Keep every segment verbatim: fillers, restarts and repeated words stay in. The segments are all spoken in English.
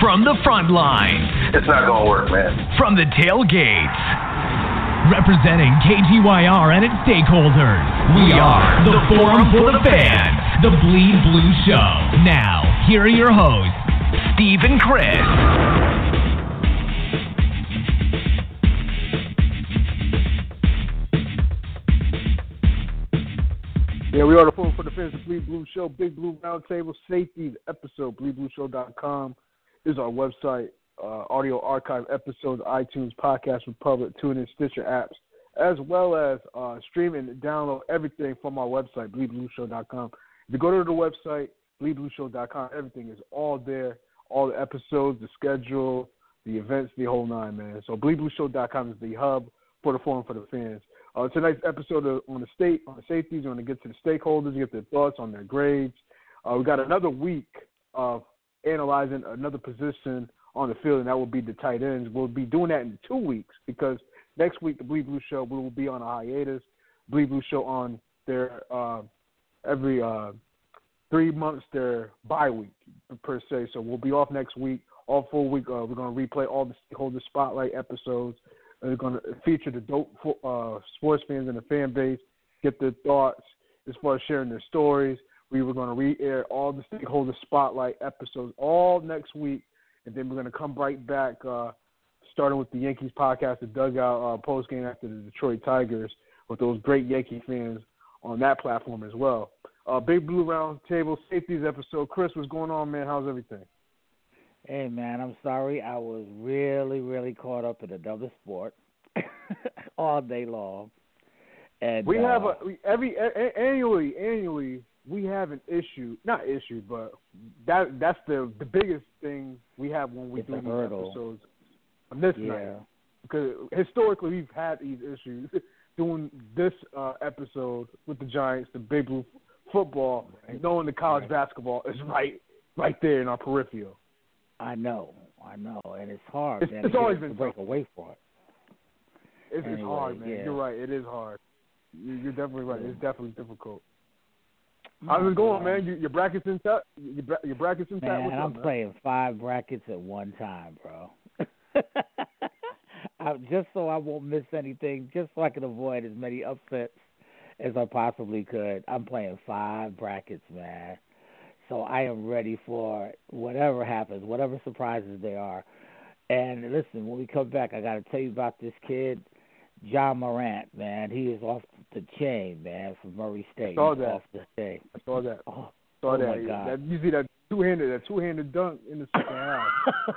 From the front lines. It's not going to work, man. From the tailgates. Representing K G Y R and its stakeholders. We are the Forum for the Fans. The Bleed Blue Show. Now, here are your hosts, Steve and Chris. Yeah, we are the Forum for the Fans, the Bleed Blue Show, Big Blue Roundtable, Safeties episode, bleed blue show dot com is our website, uh, audio archive episodes, iTunes, Podcast Republic, TuneIn, Stitcher apps, as well as uh, stream and download everything from our website, bleed blue show dot com. If you go to the website, bleed blue show dot com, everything is all there, all the episodes, the schedule, the events, the whole nine, man. So bleed blue show dot com is the hub for the Forum for the Fans. Uh, tonight's episode of, on the state, on the safeties, we're going to get to the stakeholders, get their thoughts on their grades. Uh, we got another week of analyzing another position on the field, and that will be the tight ends. We'll be doing that in two weeks because next week the Bleed Blue Show we will be on a hiatus. Bleed Blue Show on their uh, every uh, three months their bye week per se. So we'll be off next week, all full week. Uh, we're going to replay all the stakeholder spotlight episodes. We're going to feature the dope uh, sports fans in the fan base, get their thoughts as far as sharing their stories. We were going to re-air all the stakeholder spotlight episodes all next week, and then we're going to come right back, uh, starting with the Yankees podcast, the Dugout uh, post-game after the Detroit Tigers, with those great Yankee fans on that platform as well. Uh, Big Blue Round Table, Safeties episode. Chris, what's going on, man? How's everything? Hey, man, I'm sorry. I was really, really caught up in another sport all day long. And we uh, have a we, every a, annually, annually we have an issue, not issue, but that that's the the biggest thing we have when we it's do a these hurdle. episodes on this yeah. night. Because historically we've had these issues doing this uh, episode with the Giants, the Big Blue football, Right. knowing the college Right. basketball is right right there in our peripheral. I know, I know, and it's hard, It's, man, it's to, always get, been to break tough. away from it. It's, Anyway, it's hard, man. yeah. You're right. It is hard. You- You're definitely right. Yeah. It's definitely difficult. How's it going, man? You, your brackets intact? Your, bra- your brackets intact? Man, What's I'm up, man? playing five brackets at one time, bro. I, just so I won't miss anything, just so I can avoid as many upsets as I possibly could. I'm playing five brackets, man. So I am ready for whatever happens, whatever surprises there are. And listen, when we come back, I got to tell you about this kid, John Morant, man. He is off the chain, man, from Murray State. I saw He's that. off the chain. I saw that. Oh, saw oh that. my God. that. You see that two-handed, that two-handed dunk in the second half.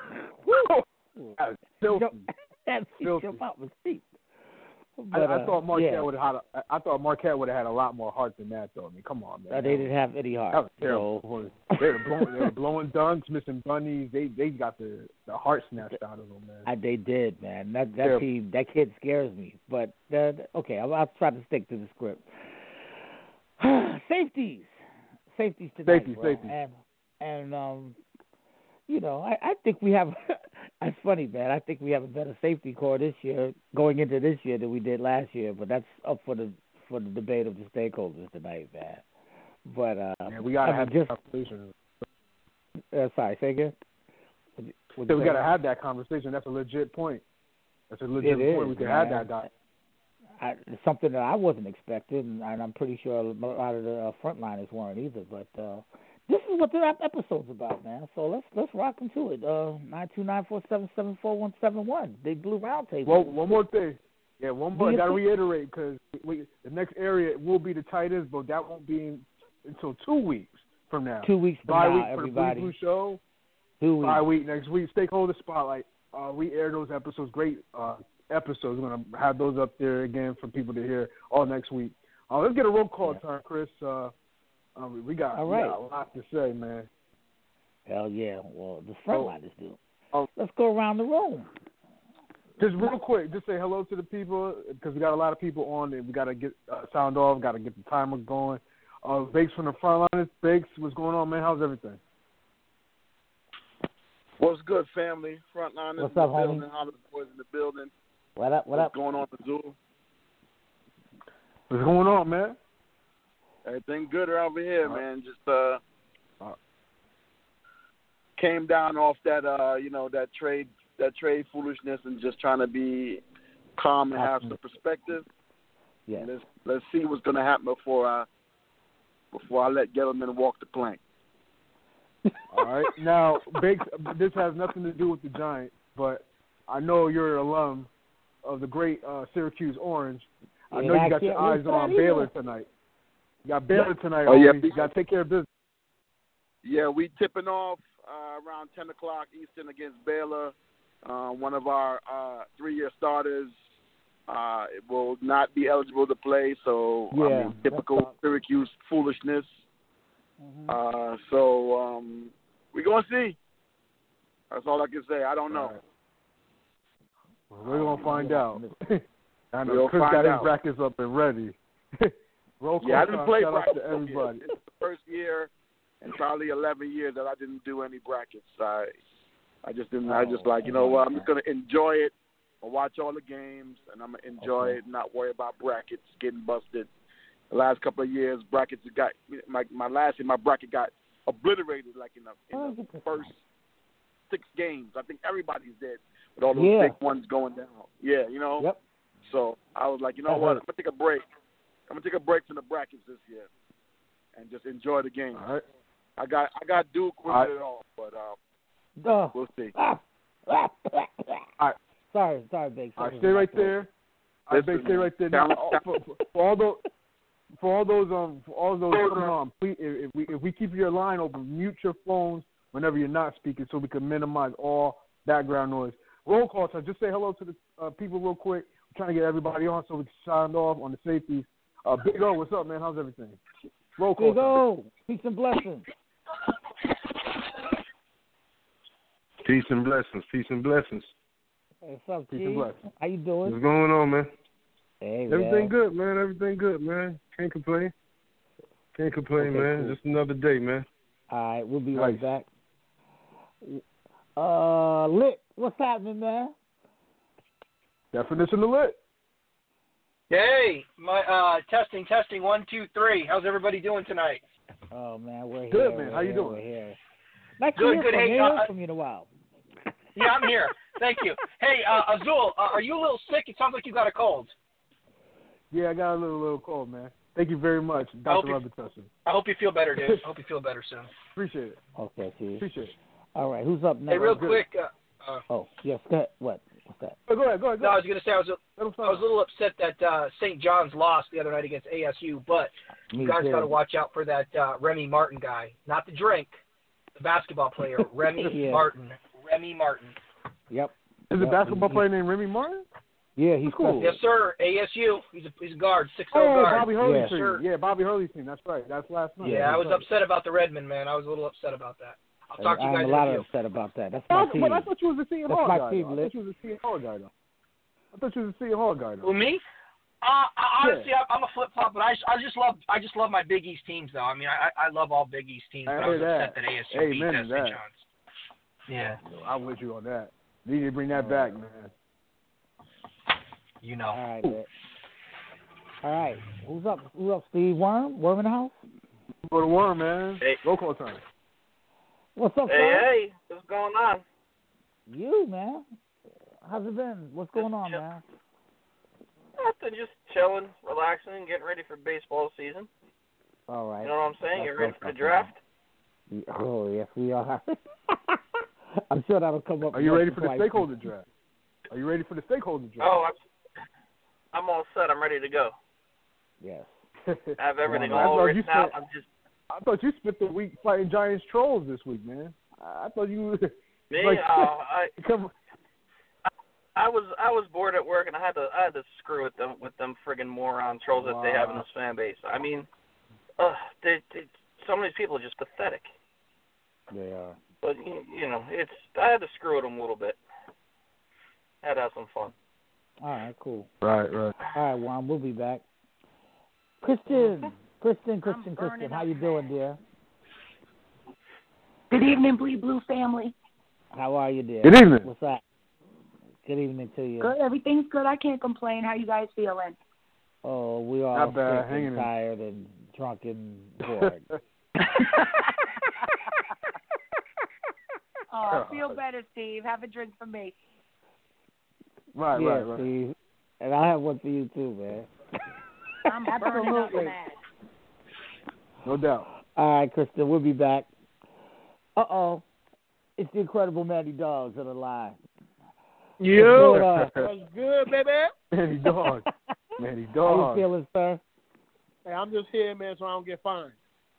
Woo! That was filthy. That Filthy. jump out my seat. I, But, I uh, thought Marquette yeah. would have had. A, I thought Marquette would have had a lot more heart than that, though. I mean, come on, man. Uh, they didn't have any heart. That was terrible. So, they were blowing, they were blowing dunks, missing bunnies. They they got the, the heart snatched out of them, man. I, they did, man. That that Terrible. team, that kid scares me. But uh, okay, I'll, I'll try to stick to the script. Safeties, safeties tonight, Safety, bro. safety. And and um, you know, I, I think we have. It's funny, man. I think we have a better safety core this year, going into this year, than we did last year. But that's up for the for the debate of the stakeholders tonight, man. But uh, Yeah, we gotta I mean, have just. that conversation. Uh, sorry, say again. What'd you- what'd So you we say? gotta have that conversation. That's a legit point. That's a legit It point. is, we can man. have that. Doc. I, it's something that I wasn't expecting, and I'm pretty sure a lot of the uh, frontliners weren't either. But uh, this is what the ep- episode's about, man. So let's let's rock into it. Uh, nine two nine four seven seven four one seven one. Big Blue Roundtable. Well, one more thing. Yeah, one more. I Do you gotta think- reiterate because we, the next area will be the tight ends, but that won't be in, until two weeks from now. Two weeks from Bye now, week for everybody. the Blue Blue Show. Two weeks. Bye week next week. Stakeholder Spotlight. Uh, we air those episodes. Great uh, episodes. We're gonna have those up there again for people to hear all next week. Uh, let's get a roll call Yeah. time, Chris. Uh, um, we got, All we right. got a lot to say, man. Hell yeah. Well, the frontliners do. Oh. Let's go around the room. Just real quick, just say hello to the people because we got a lot of people on and we got to get uh, sound off, got to get the timer going. Uh, Bakes from the Frontliners. Bakes, what's going on, man? How's everything? What's good, family? Frontliners What's in up, the homie? building, Hollywood boys in the building. What up? What What's up? going on with Zoo? What's going on, man? Everything good over here, Uh, man. Just uh, uh, came down off that uh, you know, that trade that trade foolishness and just trying to be calm and have some perspective. Yeah. Let's let's see what's gonna happen before I before I let Gettleman walk the plank. All right. Now, Bakes, this has nothing to do with the Giants, but I know you're an alum of the great uh, Syracuse Orange. I know Yeah, you got I your can't eyes lose that on either. Baylor tonight. You got Baylor tonight. Oh, yeah. homie. You got to take care of business. Yeah, we tipping off uh, around ten o'clock Eastern against Baylor. Uh, one of our uh, three-year starters uh, will not be eligible to play, so Yeah, I mean, typical Syracuse foolishness. Mm-hmm. Uh, so um, we're going to see. That's all I can say. I don't know. Right. Well, we're going to find out. I know We'll Chris find got his out. brackets up and ready. Roll call Yeah, I didn't time. play Shout out brackets. to everybody. It's the first year in probably eleven years that I didn't do any brackets. I I just didn't. I just Oh, like, you know okay. what, I'm just going to enjoy it. I'll watch all the games, and I'm going to enjoy Okay. it and not worry about brackets getting busted. The last couple of years, brackets got – my my last year, my bracket got obliterated like in the, in the first six games. I think everybody's dead with all those Yeah. big ones going down. Yeah, you know? Yep. So I was like, you know That what, hurt. I'm going to take a break. I'm going to take a break from the brackets this year and just enjoy the game. All right. I got I got Duke with All right. it all, but uh, Duh. we'll see. Ah. Ah. right. Sorry, sorry, Big. All right, stay right there. All right, Listen, stay right there. Now, man. all- for, for, for all those, for all those, um, for all those coming on, please, if, if we if we keep your line open, mute your phones whenever you're not speaking, so we can minimize all background noise. Roll call time. Just say hello to the uh, people real quick. I'm trying to get everybody on so we can sign off on the safeties. Uh, Big O, what's up, man? How's everything? Roll call Big time. O, peace and blessings. Peace and blessings. Peace and blessings. What's up, Peace G? and blessings. How you doing? What's going on, man? Hey, man. Everything good, man. Everything good, man. Can't complain. Can't complain, Okay, man. cool. Just another day, man. All right, we'll be Nice. right back. Uh, Lit, what's happening, man? Definition of lit. Hey, my uh, testing, testing, one, two, three. How's everybody doing tonight? Oh man, we're Good, here. man. We're How you here, doing? We're here. Nice Good, to hear good. from Hey, you. uh, Heard from you in a while. Yeah, I'm here. Thank you. Hey, uh, Azul, uh, are you a little sick? It sounds like you got a cold. Yeah, I got a little little cold, man. Thank you very much, I hope Doctor you- Robitussin. I hope you feel better, dude. I hope you feel better soon. Appreciate it. Okay, G. Appreciate it. All right, who's up next? Hey, real good. quick. Uh, uh, Oh, yes. Go ahead. What? What's that? Oh, go ahead. Go ahead. Go no, I ahead. was gonna say I was a, Let him I was a little upset that uh, Saint John's lost the other night against A S U, but Me you guys too. got to watch out for that uh, Remy Martin guy, not the drink, the basketball player, Remy Yeah. Martin. Remy Martin. Yep. Is a Yep. basketball He- player named Remy Martin? Yeah, he's Cool. Yes, sir. A S U. He's a he's a guard, six oh Oh, guard. Bobby Hurley's Yeah. team. Sure. Yeah, Bobby Hurley's team. That's right. That's last night. Yeah, I was That's right. upset about the Redmond, man. I was a little upset about that. I'll talk to you I'm guys a in lot a few. upset about that. That's my Oh, team. but I thought you was a Seton That's Hall my guy. team, though. I Liz. thought you was a Seton Hall guy, though. I thought you was a Seton Hall guy, Who though. me? Uh, honestly, I, I'm a flip flop, but I, I just love I just love my Big East teams, though. I mean, I I love all Big East teams. I But I was hear upset that. that A S U beat Amen that to Saint that. John's. Yeah, I'm with you on that. Need to bring that back, man. you know. All right, man. All right. Who's up? Who's up? Steve Worm? Worm in the house? Go to Worm, man. Hey. Roll call time. What's up, Hey, son? hey, what's going on? You, man. How's it been? What's going on, Just- man? Nothing, just chilling, relaxing, getting ready for baseball season. All right. You know what I'm saying? That's Get ready what for the I'm draft. talking about. Oh, yes, we are. I'm sure that'll come up. Are you once ready or for the twice. stakeholder draft? Are you ready for the stakeholder draft? Oh, I'm, I'm all set. I'm ready to go. Yes. I have everything I all thought written you out. said- I'm just I thought you spent the week fighting Giants trolls this week, man. I thought you me. like, uh, I come. I was I was bored at work and I had to I had to screw with them with them friggin' moron trolls that they have in Wow. this fan base. I mean, uh, they, they, some of these people are just pathetic. They are. But you, you know, it's I had to screw with them a little bit. Had to have some fun. All right, cool. Right, right. All right, Juan, we'll be back. Christian, Christian, Christian, Christian, how you doing, dear? Good evening, Bleed Blue family. How are you, dear? Good evening. What's up? Good evening to you. Good, everything's good. I can't complain. How you guys feeling? Oh, we are Not bad, sick hanging and in. tired and drunk and bored. Oh, feel better, Steve. Have a drink for me. Right, yeah, right, right. Steve. And I have one for you too, man. I'm burning up mad. No doubt. All right, Kristen, we'll be back. Uh-oh. It's the incredible Manny Dogs on the line. Yo, what's good, baby? Manny Dog. Manny How Dog. you feeling, sir? Hey, I'm just here, man, so I don't get fined.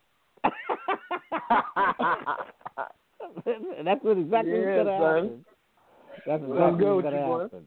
That's what exactly Yeah, what's gonna son. happen. That's Let's exactly go what's with gonna you, boy. happen.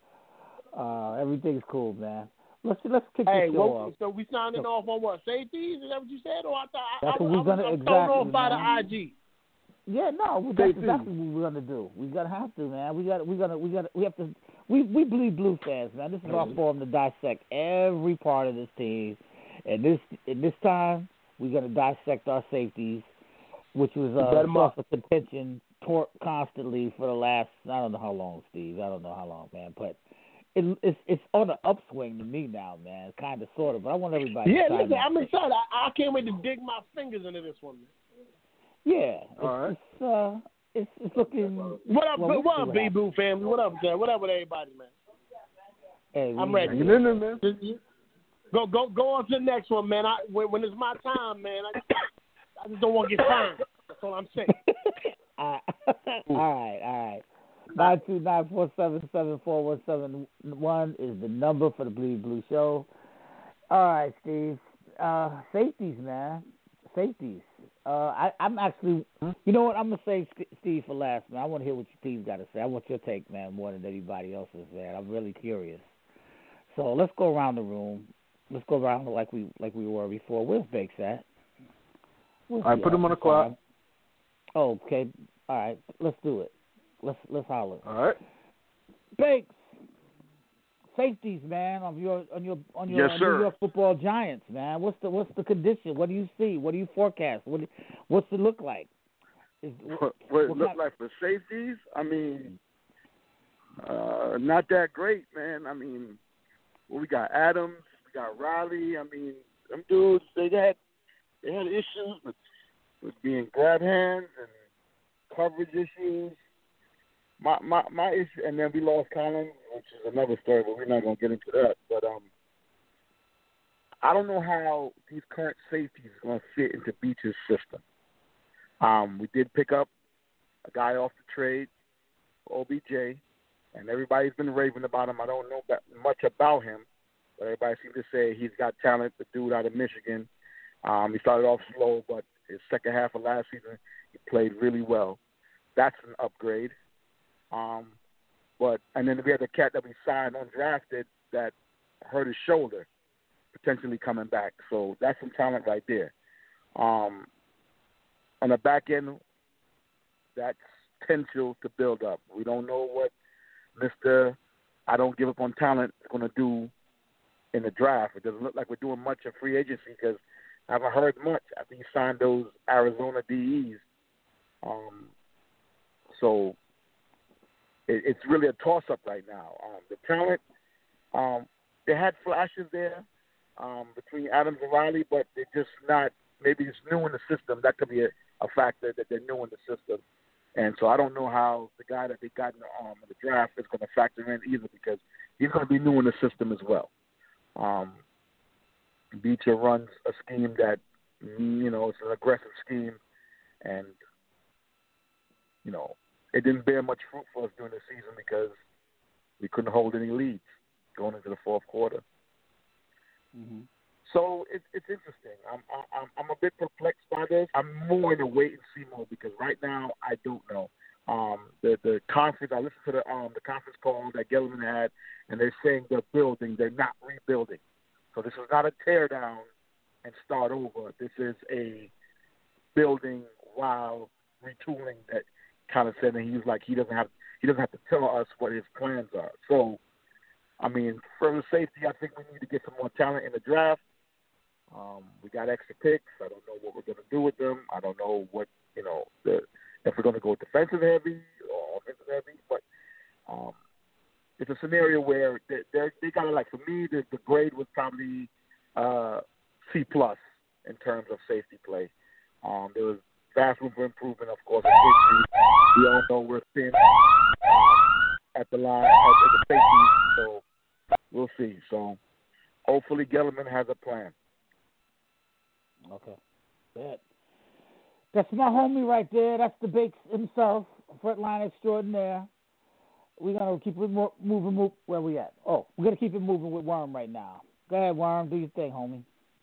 Uh, everything's cool, man. Let's let's kick Hey, the show what, off. so we signing off on what? Safeties? Is that what you said? Or I thought I, That's I, what I, we're I, gonna I'm exactly, thrown off by the man. I G. Yeah, no, that's Safety. exactly what we're gonna do. We're gonna have to, man. We got, we gotta, we gotta, we have to. We we bleed blue fans, man. This is our forum to dissect every part of this team, and this, and this time we're gonna dissect our safeties, which was Bet a 'em source up. of contention tor- constantly for the last, I don't know how long, Steve. I don't know how long, man, but. It, it's it's on the upswing to me now, man. Kind of, sort of. But I want everybody. Yeah, to chime listen, in. I'm excited. I, I can't wait to dig my fingers into this one, man. Yeah, it's, All right. it's uh, it's it's looking. What up, well, we'll what see up, what B happens. Boo family? What up, Jay? What up with everybody, man? Hey, I'm we- ready. Hanging in there, man. Go go go on to the next one, man. I when, when it's my time, man, I, I just don't want to get fined. That's all I'm saying. all right, all right, all right. Nine two nine four seven seven four one seven one is the number for the Bleed Blue Show. All right, Steve. Uh, safeties, man. Safeties. Uh, I, I'm actually. You know what? I'm gonna say Steve for last, man. I want to hear what Steve's got to say. I want your take, man, more than anybody else's, man. I'm really curious. So let's go around the room. Let's go around like we like we were before. Where's Bakes at? Where's I he put at? him on the I'm sorry. clock. Oh, okay. All right. Let's do it. Let's let's holler. All right. Bakes. Safeties, man, on your on your on your Yes, New sir. York Football Giants, man. What's the what's the condition? What do you see? What do you forecast? What do, what's it look like? Is, What, what it what look kind- like for safeties? I mean, uh, not that great, man. I mean, well, we got Adams, we got Riley. I mean, them dudes, they had they had issues with with being grab hands and coverage issues. My my my issue, and then we lost Collins, which is another story, but we're not gonna get into that. But um, I don't know how these current safeties are gonna fit into Beach's system. Um, we did pick up a guy off the trade, O B J, and everybody's been raving about him. I don't know that much about him, but everybody seems to say he's got talent. The dude out of Michigan. Um, he started off slow, but his second half of last season, he played really well. That's an upgrade. Um, but and then we had the cat that we signed undrafted that hurt his shoulder, potentially coming back. So that's some talent right there. Um, on the back end, that's potential to build up. We don't know what Mister I don't give up on talent is going to do in the draft. It doesn't look like we're doing much in free agency because I haven't heard much after he signed those Arizona D Es. Um, so it, it's really a toss-up right now. Um, the talent, um, they had flashes there um, between Adams and Riley, but they're just not, maybe it's new in the system. That could be a, a factor that they're new in the system. And so I don't know how the guy that they got in the, um, in the draft is going to factor in either because he's going to be new in the system as well. Um, Beecher runs a scheme that, you know, it's an aggressive scheme, and, you know, it didn't bear much fruit for us during the season because we couldn't hold any leads going into the fourth quarter. Mm-hmm. So it, it's interesting. I'm, I'm I'm a bit perplexed by this. I'm more in a wait and see mode because right now I don't know. Um, the the conference I listened to the um the conference call that Gelman had, and they're saying they're building, they're not rebuilding. So this is not a tear down and start over. This is a building while retooling that kind of said, and he was like he doesn't have he doesn't have to tell us what his plans are. So I mean, for the safety, I think we need to get some more talent in the draft. Um, we got extra picks. I don't know what we're going to do with them. I don't know what, you know, the, if we're going to go defensive heavy or offensive heavy. But um, it's a scenario where they they got to, like, for me, the, the grade was probably uh, C plus in terms of safety play. Um, there was vast room for improvement, of course. We all know we're thin uh, at the line, at, at the safety, so we'll see. So hopefully Gellerman has a plan. Okay. Good. That's my homie right there. That's the Bakes himself, frontline extraordinaire. We're going to keep it mo- moving. Move, where we at? Oh, we're going to keep it moving with Worm right now. Go ahead, Worm. Do your thing, homie.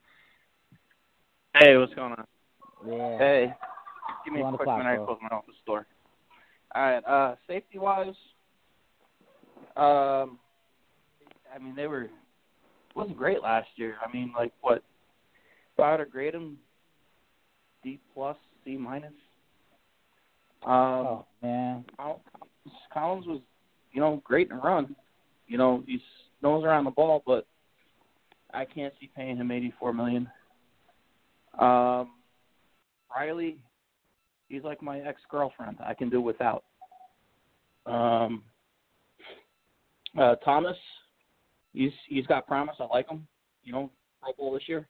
Hey, what's going on? Yeah. Hey. Give me Go a on the quick clock, minute. I bro. close my office door. All right. Uh, safety-wise, um, I mean, they were – wasn't great last year. I mean, like, what? If I had to grade them, D plus, C minus. Um, Oh, man. Collins was, you know, great in a run. You know, he knows around the ball, but I can't see paying him eighty-four million dollars. Um, Riley, he's like my ex-girlfriend. I can do without. Um, uh, Thomas, he's he's got promise. I like him. You know, Pro Bowl this year.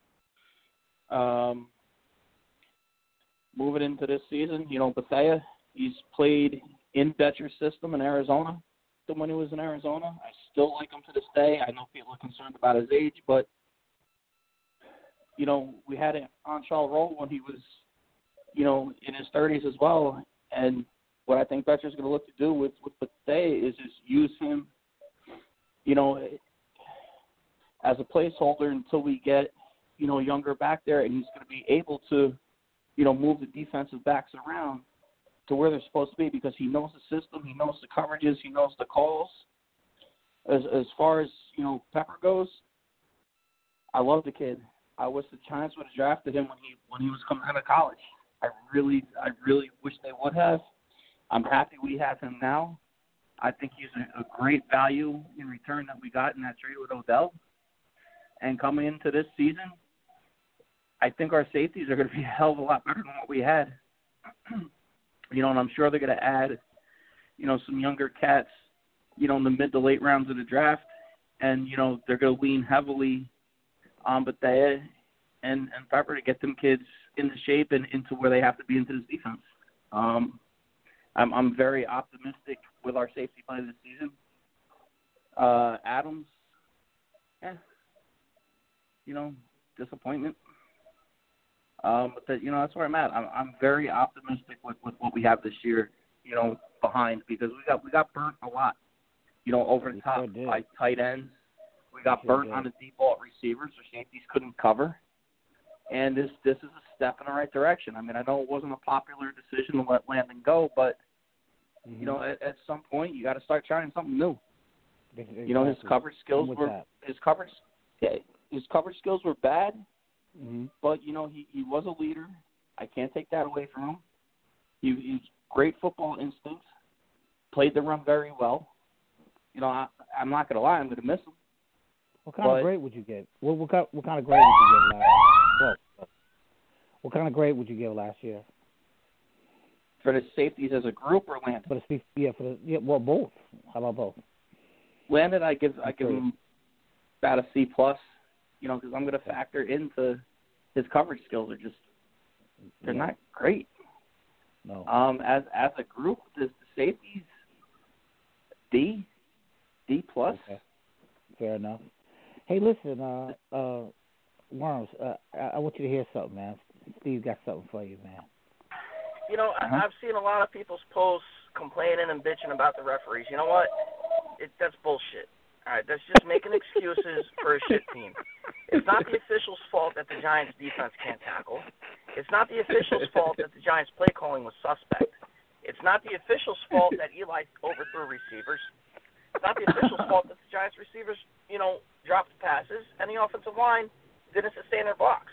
Um, moving into this season, you know, Bethea, he's played in Betcher's system in Arizona. When he was in Arizona, I still like him to this day. I know people are concerned about his age, but you know, we had it on Charles Roll when he was, you know, in his thirties as well. And what I think Betcher's going to look to do with with Bethea is just use him, you know, as a placeholder until we get, you know, younger back there, and he's going to be able to, you know, move the defensive backs around to where they're supposed to be because he knows the system, he knows the coverages, he knows the calls. As as far as, you know, Pepper goes, I love the kid. I wish the Giants would have drafted him when he when he was coming out of college. I really I really wish they would have. I'm happy we have him now. I think he's a, a great value in return that we got in that trade with Odell. And coming into this season, I think our safeties are going to be a hell of a lot better than what we had. You know, and I'm sure they're going to add, you know, some younger cats, you know, in the mid to late rounds of the draft. And, you know, they're going to lean heavily on Bethea and, and Pepper to get them kids into shape and into where they have to be into this defense. Um, I'm, I'm very optimistic with our safety play this season. Uh, Adams, eh, you know, disappointment. Um, but that, you know, that's where I'm at. I'm, I'm very optimistic with, with what we have this year, you know, behind because we got we got burnt a lot, you know, over the top by tight ends. We got Sure burnt did. on the deep ball receivers, so safeties couldn't cover. And this this is a step in the right direction. I mean, I know it wasn't a popular decision to let Landon go, but Mm-hmm. you know, at, at some point you got to start trying something new. Exactly. You know, his coverage skills I'm with were that. his coverage yeah, his coverage skills were bad. Mm-hmm. But, you know, he, he was a leader. I can't take that away from him. He, he's great football instincts, played the run very well. You know, I, I'm not going to lie, I'm going to miss him. What kind but, of grade would you give? What, what, kind, what kind of grade would you give last Whoa. What kind of grade would you give last year? For the safeties as a group or Landon? For the, yeah, for the, yeah, well, both. How about both? Landon, I give I give him about a C plus. You know, because I'm going to factor into his coverage skills are just they're yeah. not great. No. Um, as as a group, the safeties D, D plus. Okay. Fair enough. Hey, listen, uh, uh, Worms, uh, I, I want you to hear something, man. Steve got something for you, man. You know, Uh-huh. I, I've seen a lot of people's posts complaining and bitching about the referees. You know what? It, that's bullshit. All right, that's just making excuses for a shit team. It's not the official's fault that the Giants' defense can't tackle. It's not the official's fault that the Giants' play calling was suspect. It's not the official's fault that Eli overthrew receivers. It's not the official's fault that the Giants' receivers, you know, dropped passes and the offensive line didn't sustain their blocks.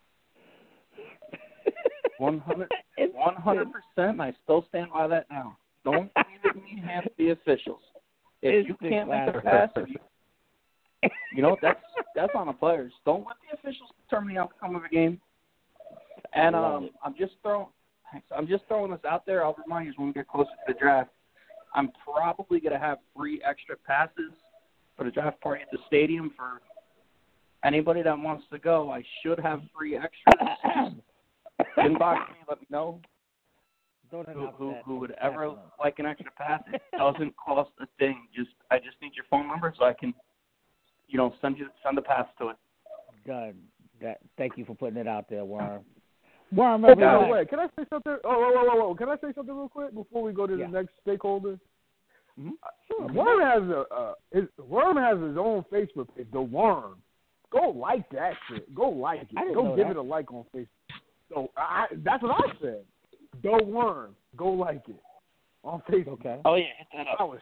One hundred, one hundred percent. I still stand by that now. Don't leave it in the hands of the officials. If you can't make a pass, if you, you know that's that's on the players. Don't let the officials determine the outcome of a game. And um, I'm just throwing, I'm just throwing this out there. I'll remind you when we get closer to the draft. I'm probably going to have three extra passes for the draft party at the stadium for anybody that wants to go. I should have three extras. inbox me, let me know. Don't Who, who, that. who would ever Definitely. like an extra pass? It doesn't cost a thing. Just I just need your phone number so I can, you know, send you send the pass to it. Done. That. Thank you for putting it out there, Worm. Worm, Oh, by everybody. the way, can I say something? Oh, whoa, whoa, whoa, whoa. Can I say something real quick before we go to Yeah. the next stakeholder? Mm-hmm. Sure. Worm has a uh, his, Worm has his own Facebook page, The Worm. Go like that shit. Go like I it. didn't Go know give that. it a like on Facebook. So I, that's what I said. The Worm. Go like it on Facebook. Okay. Oh yeah, hit that I up. was,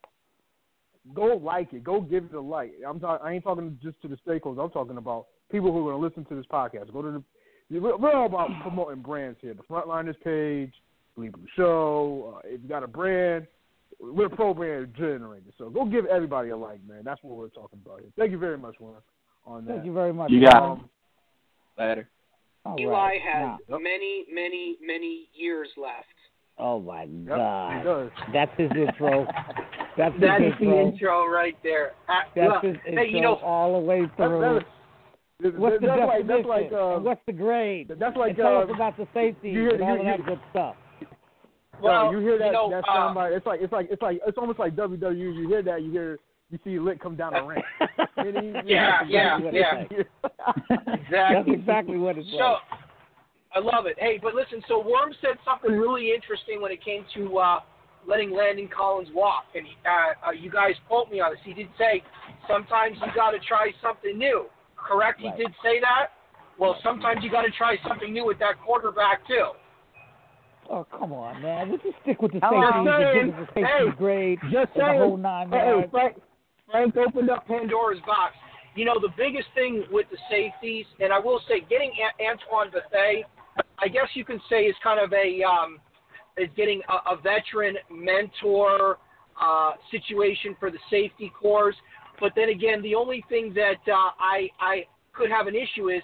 go like it. Go give it a like. I'm talking. I ain't talking just to the stakeholders. I'm talking about people who are going to listen to this podcast. Go to the. We're we're all about promoting brands here. The Frontliners page, Bleed Blue Show. Uh, if you got a brand, we're pro brand generators. So go give everybody a like, man. That's what we're talking about here. Thank you very much, Warren, on that. Thank you very much. You got um, Later. all Eli right. has Now, many, many, many years left. oh my Yep, God. he does. That's his intro. That's his That's intro. the intro right there. Uh, That's look, his intro hey, you know, all the way That's, through. that's, that's, What's the that's like definition? that's like uh, and what's the grade? that's like and tell uh, us about the safety you hear- and all you- of that you- good stuff. well, you hear that you know, that uh, soundbite? It's like it's like it's like it's almost like W W E. You hear that, you hear you see Lick come down the ramp. Yeah, yeah, Exactly what yeah. it's like. Exactly. That's exactly what it's So, like. I love it. Hey, but listen, so Worm said something really interesting when it came to uh, letting Landon Collins walk. And uh, uh, you guys quote me on this. He did say, sometimes you got to try something new. Correct? Right. He did say that? Well, sometimes you got to try something new with that quarterback, too. Oh, come on, man. Would you stick with the I'm safety just and saying, give us a safety hey, grade Just and the saying. whole nine Hey, yards? Frank, Frank opened up. Pandora's box. You know, the biggest thing with the safeties, and I will say getting a- Antoine Bethea, I guess you can say is kind of a um, is getting a, a veteran mentor uh, situation for the safety corps. But then again, the only thing that uh, I I could have an issue is,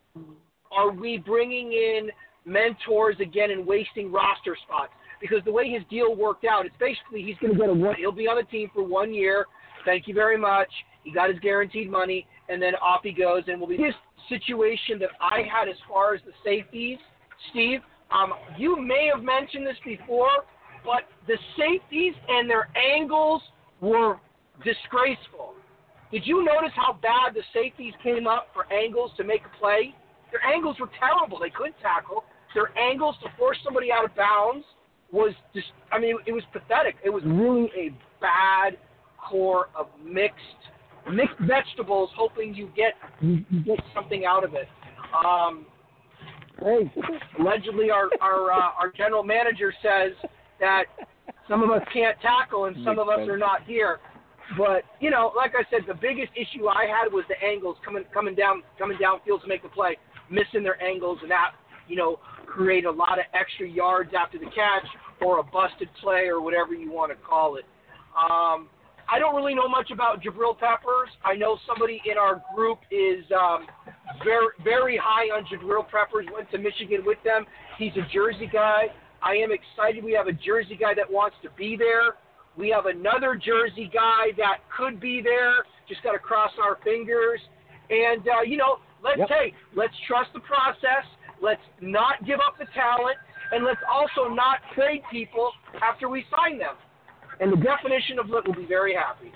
are we bringing in mentors again and wasting roster spots? Because the way his deal worked out, it's basically he's going to get a one. He'll be on the team for one year. Thank you very much. He got his guaranteed money, and then off he goes. And will be this situation that I had as far as the safeties, Steve. Um, you may have mentioned this before, but the safeties and their angles were disgraceful. Did you notice how bad the safeties came up for angles to make a play? Their angles were terrible. They couldn't tackle. Their angles to force somebody out of bounds was just, I mean, it was pathetic. It was really a bad core of mixed mixed vegetables, hoping you get you get something out of it. Um, Hey, allegedly, our our uh, our general manager says that some of us can't tackle and some of us are not here. But you know, like I said, the biggest issue I had was the angles coming coming down coming downfield to make the play, missing their angles, and that you know create a lot of extra yards after the catch or a busted play or whatever you want to call it. Um, I don't really know much about Jabril Peppers. I know somebody in our group is um, very very high on Jabril Peppers. Went to Michigan with them. He's a Jersey guy. I am excited. We have a Jersey guy that wants to be there. We have another Jersey guy that could be there. Just got to cross our fingers. And, uh, you know, let's Yep. hey, let's trust the process. Let's not give up the talent. And let's also not trade people after we sign them. And the definition of lit will be very happy.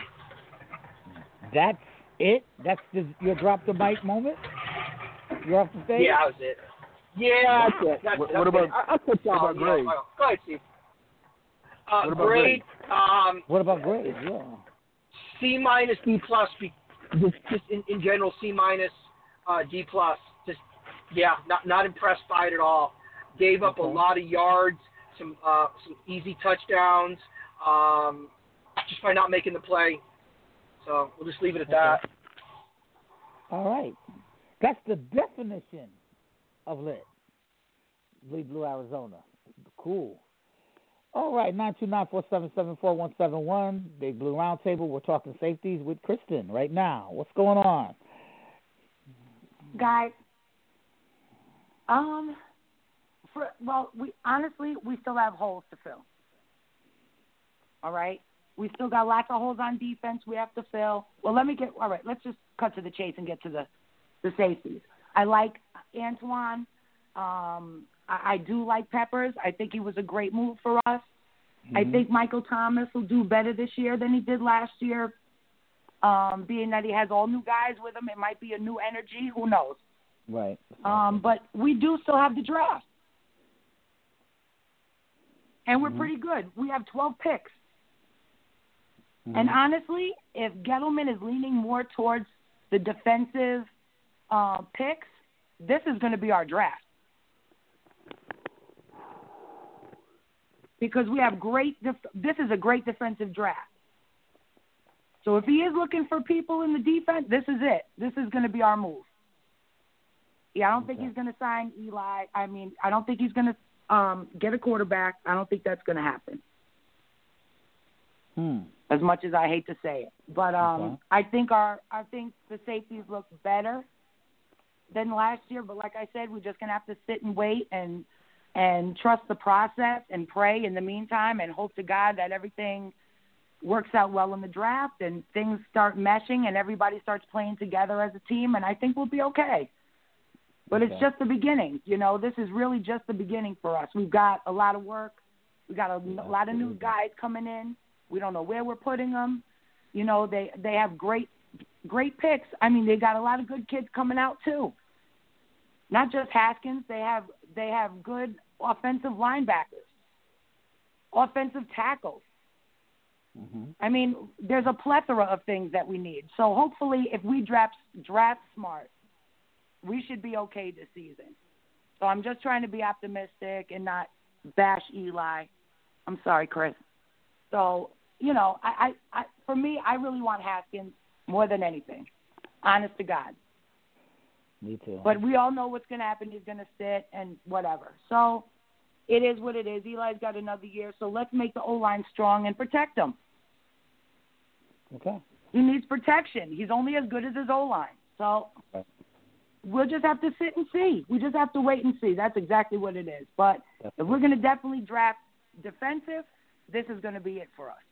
That's it? That's the, your drop the mic moment? You're off the stage? Yeah, that was it. Yeah, that's it. That's, What- that's what about- it. I, I'll put what y'all. about you know, grade? Go ahead, Steve. Uh, What about grade, um, What about grades? Yeah. C minus, D plus, be, just, just in, in general, C minus, uh, D plus. Just, yeah, not not impressed by it at all. Gave up Okay. a lot of yards, some uh, some easy touchdowns, um, just by not making the play. So we'll just leave it at that. All right. That's the definition of lit. Bleed Blue, Arizona. Cool. All right, nine two nine, four seven seven, four one seven one, Big Blue Roundtable. We're talking safeties with Kristen right now. What's going on? Guys, um, for, well, we honestly, we still have holes to fill. All right? We still got lots of holes on defense we have to fill. Well, let me get, all right, let's just cut to the chase and get to the, the safeties. I like Antoine. Um, I, I do like Peppers. I think he was a great move for us. Mm-hmm. I think Michael Thomas will do better this year than he did last year. Um, being that he has all new guys with him, it might be a new energy. Who knows? Right. Um, but we do still have the draft. And we're mm-hmm. pretty good. We have twelve picks. Mm-hmm. And honestly, if Gettleman is leaning more towards the defensive uh, picks, this is going to be our draft. Because we have great def- – this is a great defensive draft. So if he is looking for people in the defense, this is it. This is going to be our move. Yeah, I don't okay. think he's going to sign Eli. I mean, I don't think he's going to um, get a quarterback. I don't think that's going to happen. Hmm. As much as I hate to say it. But um, okay. I think our I think the safeties look better than last year. But like I said, we're just going to have to sit and wait and and trust the process and pray in the meantime and hope to God that everything works out well in the draft and things start meshing and everybody starts playing together as a team, and I think we'll be okay. But okay. it's just the beginning. You know, this is really just the beginning for us. We've got a lot of work. We've got a yeah, lot of new guys coming in. We don't know where we're putting them. You know, they, they have great great picks. I mean, they got a lot of good kids coming out too. Not just Haskins. They have they have good offensive linebackers, offensive tackles. Mm-hmm. I mean, there's a plethora of things that we need. So hopefully, if we draft draft smart, we should be okay this season. So I'm just trying to be optimistic and not bash Eli. I'm sorry, Chris. So, you know, I, I, I for me, I really want Haskins more than anything. Honest to God. Me too. But we all know what's going to happen. He's going to sit and whatever. So it is what it is. Eli's got another year, so let's make the O-line strong and protect him. Okay. He needs protection. He's only as good as his O-line. So okay. we'll just have to sit and see. We just have to wait and see. That's exactly what it is. But definitely. If we're going to definitely draft defensive, this is going to be it for us.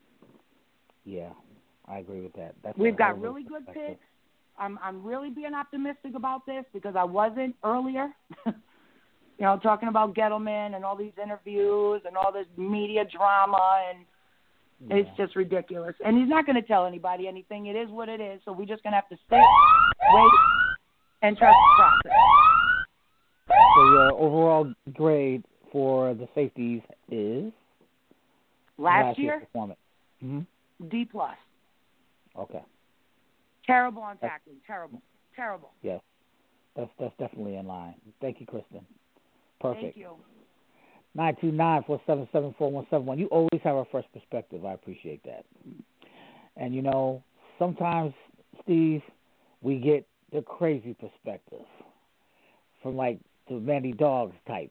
Yeah, I agree with that. That's We've got really good picks. I'm I'm really being optimistic about this because I wasn't earlier. You know, talking about Gettleman and all these interviews and all this media drama, and yeah. It's just ridiculous. And he's not going to tell anybody anything. It is what it is. So we're just going to have to sit, wait, and trust the process. So your overall grade for the safeties is? Last, last year? Performance. Mm-hmm. D plus. Okay. Terrible on tackling. Terrible. Terrible. Yes. That's that's definitely in line. Thank you, Kristen. Perfect. Thank you. nine two nine, four seven seven, four one seven one. You always have a fresh perspective. I appreciate that. And, you know, sometimes, Steve, we get the crazy perspective from, like, the Manny Dogs types.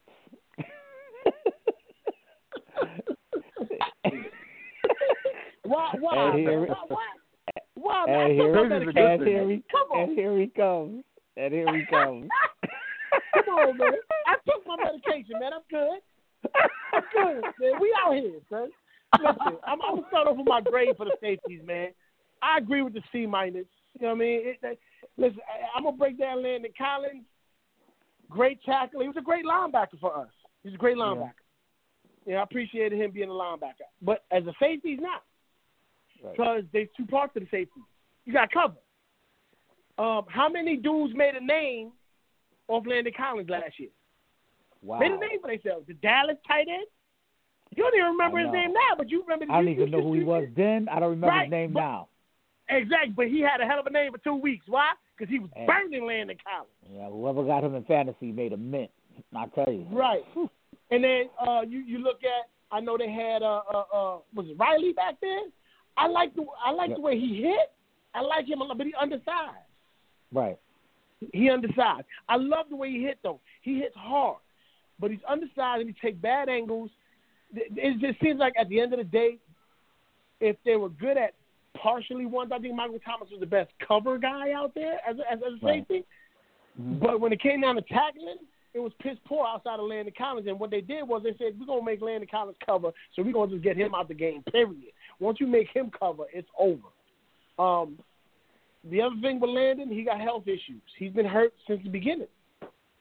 Why? Why? And here, why? Why? Why? And here, and here, he, and here he comes. And here he comes. Come on, man. I took my medication, man. I'm good. I'm good, man. We out here, son. Listen, I'm, I'm gonna start off with my grade for the safeties, man. I agree with the C minus. You know what I mean? It, it, listen, I, I'm gonna break down Landon Collins. Great tackle. He was a great linebacker for us. He's a great linebacker. Yeah, yeah I appreciated him being a linebacker. But as a safety, he's not. Because right. There's two parts to the safety. You got cover. Um, how many dudes made a name off Landon Collins last year? Wow. Made a name for themselves. The Dallas tight end. You don't even remember his name now, but you remember. I don't you, even you, know who he was then. I don't remember right, his name but, now. Exactly, but he had a hell of a name for two weeks. Why? Because he was and, burning Landon Collins. Yeah, whoever got him in fantasy made a mint. I tell you. Right. And then uh, you you look at. I know they had uh, uh, uh was it Riley back then? I like the I like yep. the way he hit. I like him a lot, but he undersized. Right. He undersized. I love the way he hit though. He hits hard, but he's undersized and he takes bad angles. It just seems like at the end of the day, if they were good at partially ones, I think Michael Thomas was the best cover guy out there as a, as a right. safety. Mm-hmm. But when it came down to tackling, it was piss poor outside of Landon Collins. And what they did was they said, we're going to make Landon Collins cover, so we're going to just get him out the game, period. Once you make him cover, it's over. Um, the other thing with Landon, he got health issues. He's been hurt since the beginning.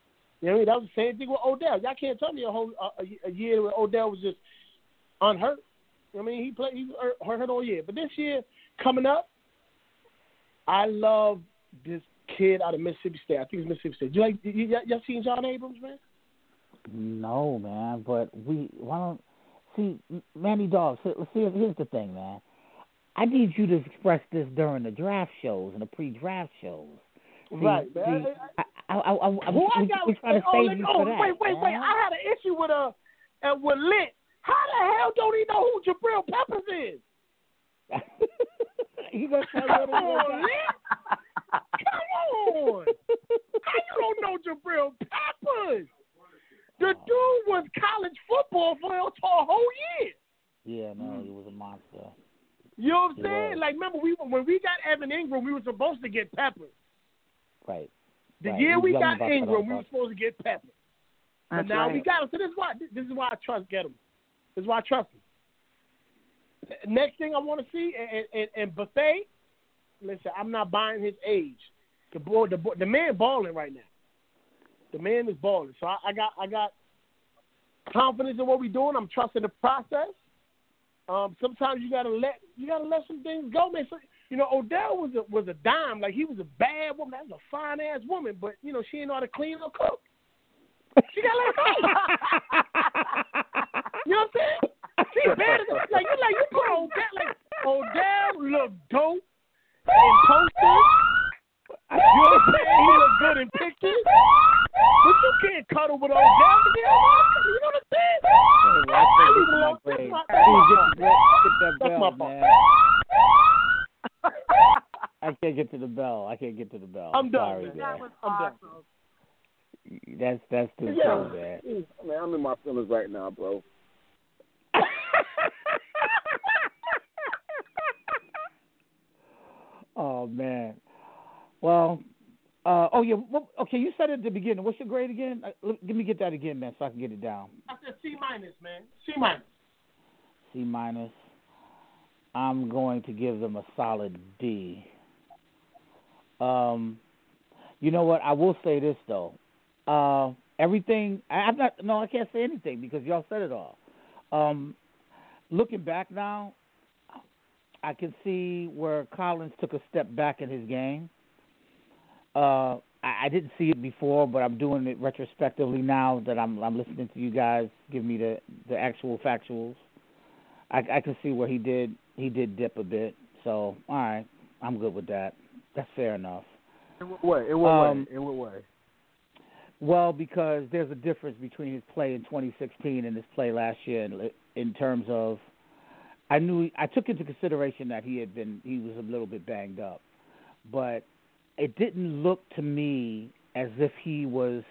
You know what I mean? That was the same thing with Odell. Y'all can't tell me a whole a, a year where Odell was just unhurt. I mean, he played he was hurt all year. But this year coming up, I love this kid out of Mississippi State. I think it's Mississippi State. You like you, y- y'all seen John Abrams, man? No, man. But we why don't see Manny Dogs. Let's see. Here's the thing, man. I need you to express this during the draft shows and the pre-draft shows. See, Right, man. See, I, I, I, I, I, Who we, I got? we trying to oh, save let- you oh, for that. wait, wait, wait. man. I had an issue with uh, uh with Lit. How the hell don't he know who Jabril Peppers is? You gonna tell Come me what it on, is? Lit. Come on. How you don't know Jabril Peppers? The dude was college football for a whole year. Yeah, no, he was a monster. You know what I'm He saying? was. Like, remember, we when we got Evan Ingram, we were supposed to get Peppers. Right. The right. year He was we young got about that Ingram, we also. were supposed to get Peppers. But That's now right. we got him. So this is why this is why I trust get him. This is why I trust him. Next thing I want to see, and, and, and Buffet, listen, I'm not buying his age. The boy, the boy, the man balling right now. The man is balling. So I, I got I got confidence in what we're doing. I'm trusting the process. Um, sometimes you gotta let you gotta let some things go, man. So, you know, Odell was a was a dime, like he was a bad woman. That was a fine ass woman, but you know she didn't know how to clean or cook. She got let her go. You know what I'm saying? She bad as a, like you like you put Odell like Odell look dope in posters. You know what I'm saying? He look good in pictures. But you can't cuddle with Odell. You know what I'm saying? Hey, I I leave think it alone. it's That's my my, grade. that's Please my get, the, get that That's bell, my fault. man. I can't get to the bell. I can't get to the bell. I'm done, Sorry, man. man. That was I'm done. awesome. That's that's too Yeah, cool, man. man, I'm in my feelings right now, bro. Oh man. Well, uh, oh yeah. Well, okay, you said it at the beginning. What's your grade again? Uh, let, let me get that again, man, so I can get it down. I said C minus, man. C minus. C minus. I'm going to give them a solid D. Um, you know what? I will say this though. Uh, everything. I, I'm not. No, I can't say anything because y'all said it all. Um, looking back now, I can see where Collins took a step back in his game. Uh, I, I didn't see it before, but I'm doing it retrospectively now that I'm I'm listening to you guys give me the, the actual factuals. I, I can see where he did he did dip a bit. So all right, I'm good with that. That's fair enough. In what way? In what Um, way? In what way? Well, because there's a difference between his play in twenty sixteen and his play last year in, in terms of I knew I took into consideration that he had been he was a little bit banged up, but it didn't look to me as if he was.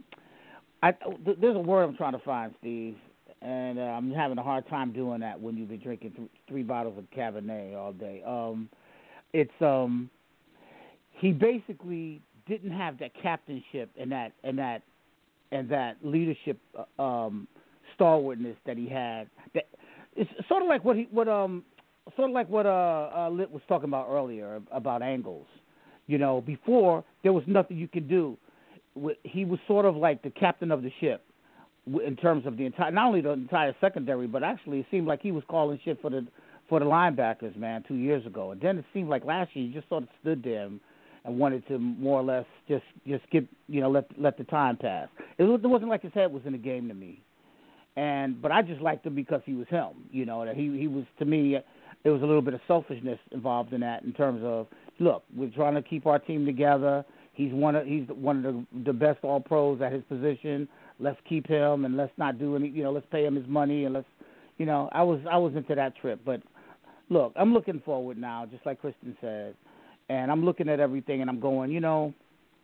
I there's a word I'm trying to find, Steve, and uh, I'm having a hard time doing that when you've been drinking th- three bottles of Cabernet all day. Um, it's um, he basically didn't have that captainship and that and that and that leadership uh, um, stalwartness that he had. That it's sort of like what he what um sort of like what uh, uh Lit was talking about earlier about Angles. You know, before there was nothing you could do. He was sort of like the captain of the ship in terms of the entire not only the entire secondary, but actually it seemed like he was calling shit for the for the linebackers, man, two years ago. And then it seemed like last year he just sort of stood there and, and wanted to more or less just just get you know let let the time pass. It, was, it wasn't like his head was in the game to me. And but I just liked him because he was him. You know that he he was to me. There was a little bit of selfishness involved in that in terms of look, we're trying to keep our team together. He's one of he's one of the the best all pros at his position. Let's keep him and let's not do any you know let's pay him his money and let's you know I was I was into that trip. But look, I'm looking forward now, just like Kristen said, and I'm looking at everything and I'm going you know.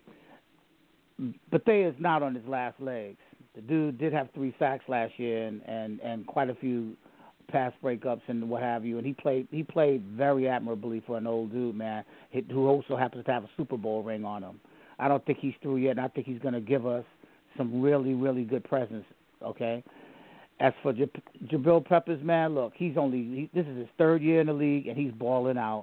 Bethea is not on his last legs. The dude did have three sacks last year and, and, and quite a few pass breakups and what have you, and he played he played very admirably for an old dude, man, who also happens to have a Super Bowl ring on him. I don't think he's through yet, and I think he's going to give us some really, really good presence, okay? As for J- Jabril Peppers, man, look, he's only he, this is his third year in the league, and he's balling out,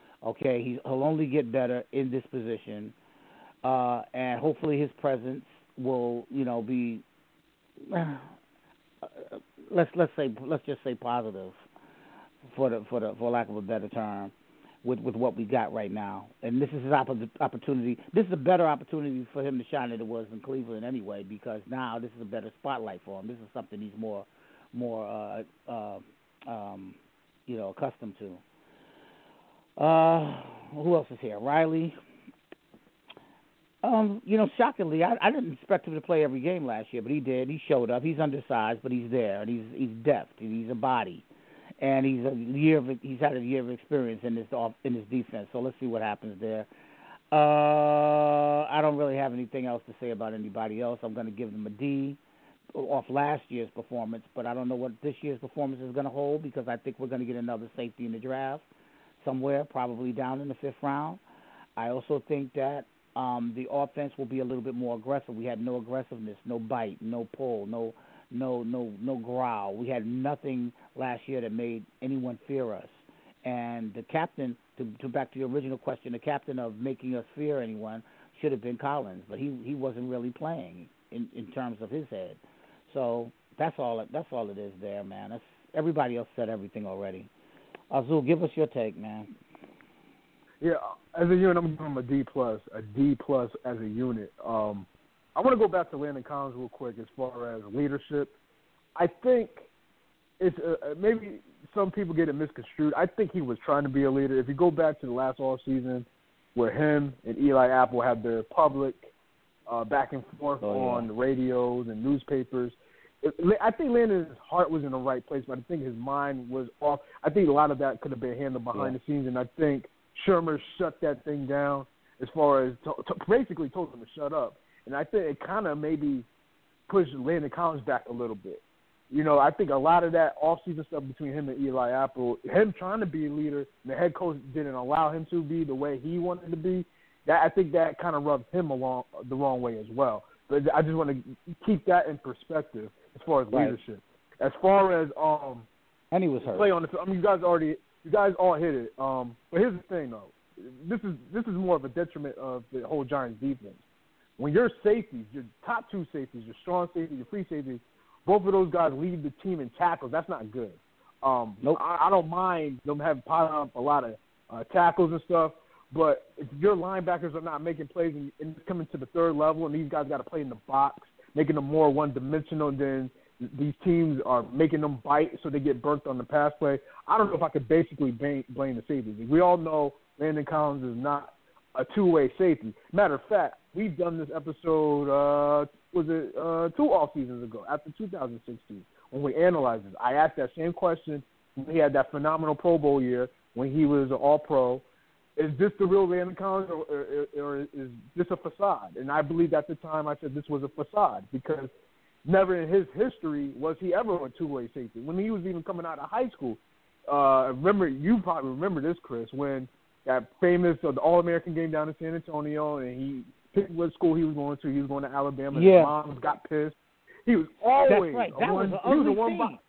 okay? He's, he'll only get better in this position, uh, and hopefully his presence will, you know, be uh, let's let's say let's just say positive for the for the for lack of a better term with with what we got right now. And this is his opp- opportunity. This is a better opportunity for him to shine than it was in Cleveland anyway, because now this is a better spotlight for him. This is something he's more more uh, uh, um, you know accustomed to. Uh, who else is here? Riley. Um, you know, shockingly, I, I didn't expect him to play every game last year, but he did. He showed up. He's undersized, but he's there, and he's he's deft, and he's a body, and he's a year of he's had a year of experience in this off in his defense. So let's see what happens there. Uh, I don't really have anything else to say about anybody else. I'm going to give them a D off last year's performance, but I don't know what this year's performance is going to hold, because I think we're going to get another safety in the draft somewhere, probably down in the fifth round. I also think that Um, the offense will be a little bit more aggressive. We had no aggressiveness, no bite, no pull, no no no no growl. We had nothing last year that made anyone fear us. And the captain, to, to back to your original question, the captain of making us fear anyone should have been Collins, but he he wasn't really playing in, in terms of his head. So that's all that's all it is there, man. That's, everybody else said everything already. Azul, give us your take, man. Yeah, as a unit, I'm giving him a D plus, a D plus as a unit. Um, I want to go back to Landon Collins real quick as far as leadership. I think it's uh, maybe some people get it misconstrued. I think he was trying to be a leader. If you go back to the last off season, where him and Eli Apple had their public uh, back and forth oh, yeah. on the radios and newspapers, it, I think Landon's heart was in the right place, but I think his mind was off. I think a lot of that could have been handled behind yeah. the scenes, and I think Shermer shut that thing down as far as to, to basically told him to shut up. And I think it kind of maybe pushed Landon Collins back a little bit. You know, I think a lot of that off-season stuff between him and Eli Apple, him trying to be a leader, and the head coach didn't allow him to be the way he wanted to be, that I think that kind of rubbed him along the wrong way as well. But I just want to keep that in perspective as far as right. leadership. As far as um, and he was hurt. Play on the, I mean, you guys already – You guys all hit it. Um, but here's the thing, though. This is this is more of a detriment of the whole Giants defense. When your safeties, your top two safeties, your strong safety, your free safeties, both of those guys lead the team in tackles, that's not good. Um, nope. I, I don't mind them having piling up a lot of uh, tackles and stuff, but if your linebackers are not making plays and, and it's coming to the third level and these guys got to play in the box, making them more one-dimensional, then these teams are making them bite so they get burnt on the pass play. I don't know if I could basically blame, blame the safeties. We all know Landon Collins is not a two-way safety. Matter of fact, we've done this episode, uh, was it uh, two off seasons ago, after two thousand sixteen, when we analyzed it. I asked that same question when he had that phenomenal Pro Bowl year, when he was an All-Pro. Is this the real Landon Collins, or, or, or is this a facade? And I believe at the time I said this was a facade, because never in his history was he ever a two-way safety. When he was even coming out of high school, uh, remember, you probably remember this, Chris, when that famous uh, the All-American game down in San Antonio, and he picked what school he was going to. He was going to Alabama. Yeah. His mom got pissed. He was always That's right. a That one. was an he was a ugly one. team. Bo-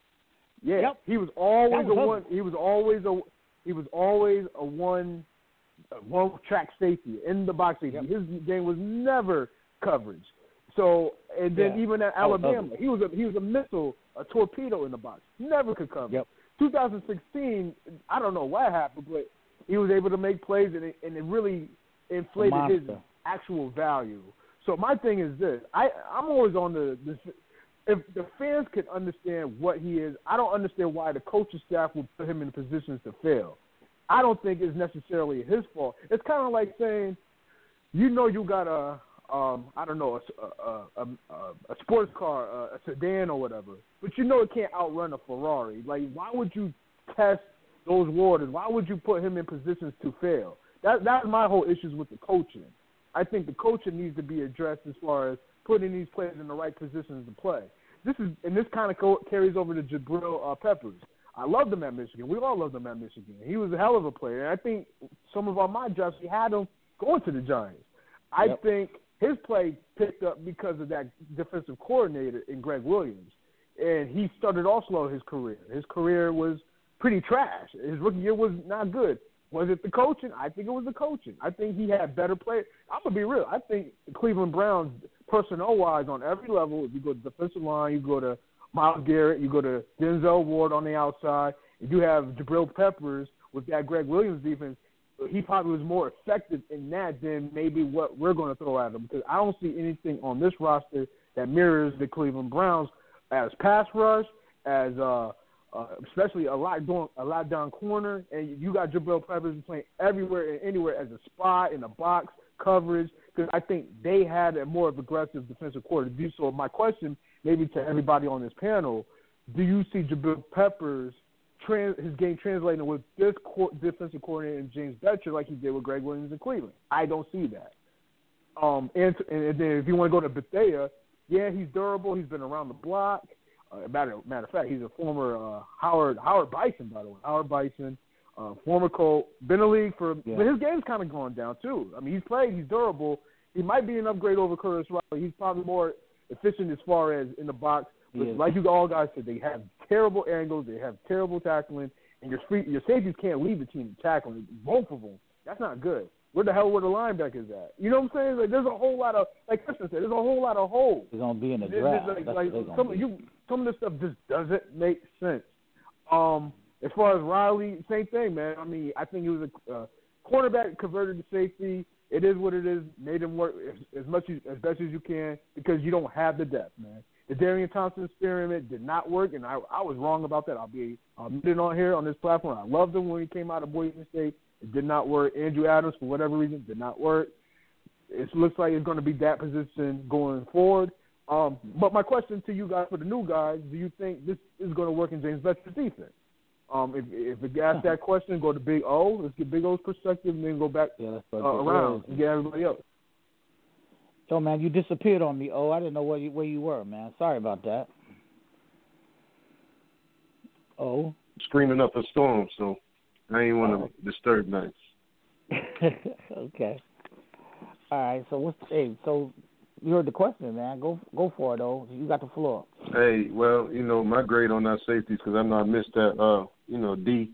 yeah, yep. he was always was a one. ugly. He was always a. He was always a one. A one-track safety in the box safety. Yep. His game was never coverage. So, and then Yeah. even at Alabama, he was a he was a missile, a torpedo in the box. Never could cover. Yep. twenty sixteen, I don't know what happened, but he was able to make plays, and it, and it really inflated his actual value. So my thing is this: I I'm always on the, the if the fans could understand what he is, I don't understand why the coaching staff would put him in positions to fail. I don't think it's necessarily his fault. It's kind of like saying, you know, you got a Um, I don't know, a, a, a, a sports car, a, a sedan or whatever, but you know it can't outrun a Ferrari. Like, why would you test those waters? Why would you put him in positions to fail? That That's my whole issues with the coaching. I think the coaching needs to be addressed as far as putting these players in the right positions to play. This is and this kind of co- carries over to Jabril uh, Peppers. I loved him at Michigan. We all loved him at Michigan. He was a hell of a player. And I think some of our mock drafts, we had him going to the Giants. I yep. think his play picked up because of that defensive coordinator in Greg Williams. And he started off slow his career. His career was pretty trash. His rookie year was not good. Was it the coaching? I think it was the coaching. I think he had better players. I'm going to be real. I think the Cleveland Browns, personnel-wise, on every level, if you go to the defensive line, you go to Myles Garrett, you go to Denzel Ward on the outside, and you have Jabril Peppers with that Greg Williams defense, he probably was more effective in that than maybe what we're going to throw at him, because I don't see anything on this roster that mirrors the Cleveland Browns as pass rush, as uh, uh, especially a lot doing a lot down corner, and you got Jabril Peppers playing everywhere and anywhere as a spy in the box coverage, because I think they had a more aggressive defensive core to do so. My question, maybe to everybody on this panel, do you see Jabril Peppers Trans, his game translating with this co- defensive coordinator and James Bettcher like he did with Greg Williams in Cleveland? I don't see that. Um, and, and then if you want to go to Bethea, yeah, he's durable. He's been around the block. Uh, matter, matter of fact, he's a former uh, Howard Howard Bison, by the way. Howard Bison, uh, former Colt. Been in the league for – yeah. but his game's kind of gone down too. I mean, he's played. He's durable. He might be an upgrade over Curtis Riley. He's probably more efficient as far as in the box. But Yeah. like you all guys said, they have terrible angles, they have terrible tackling, and your free, your safeties can't leave the team tackling. Both of them. That's not good. Where the hell were the linebackers at? You know what I'm saying? Like, there's a whole lot of, like Kristen said, there's a whole lot of holes. They're gonna be in the There's- draft. there's That's Like, what like they're some gonna of be. you, some of this stuff just doesn't make sense. Um, as far as Riley, same thing, man. I mean, I think he was a uh, cornerback converted to safety. It is what it is. Made him work as, as much as, as best as you can because you don't have the depth, man. The Darian Thompson experiment did not work, and I, I was wrong about that. I'll be admitted on here on this platform. I loved him when he came out of Boise State. It did not work. Andrew Adams, for whatever reason, did not work. It looks like it's going to be that position going forward. Um, but my question to you guys, for the new guys, do you think this is going to work in James Bettcher's defense? Um, if if we ask that question, go to Big O. Let's get Big O's perspective, and then go back Yeah, let's uh, go around and get everybody else. So, man, you disappeared on me. Oh, I didn't know where you where you were, man. Sorry about that. Oh. Screaming up a storm, so I ain't want to oh. disturb nights. Okay. All right. So what's hey? So you heard the question, man. Go go for it, though. You got the floor. Hey, well, you know my grade on that safeties because I know I missed that. Uh, you know D.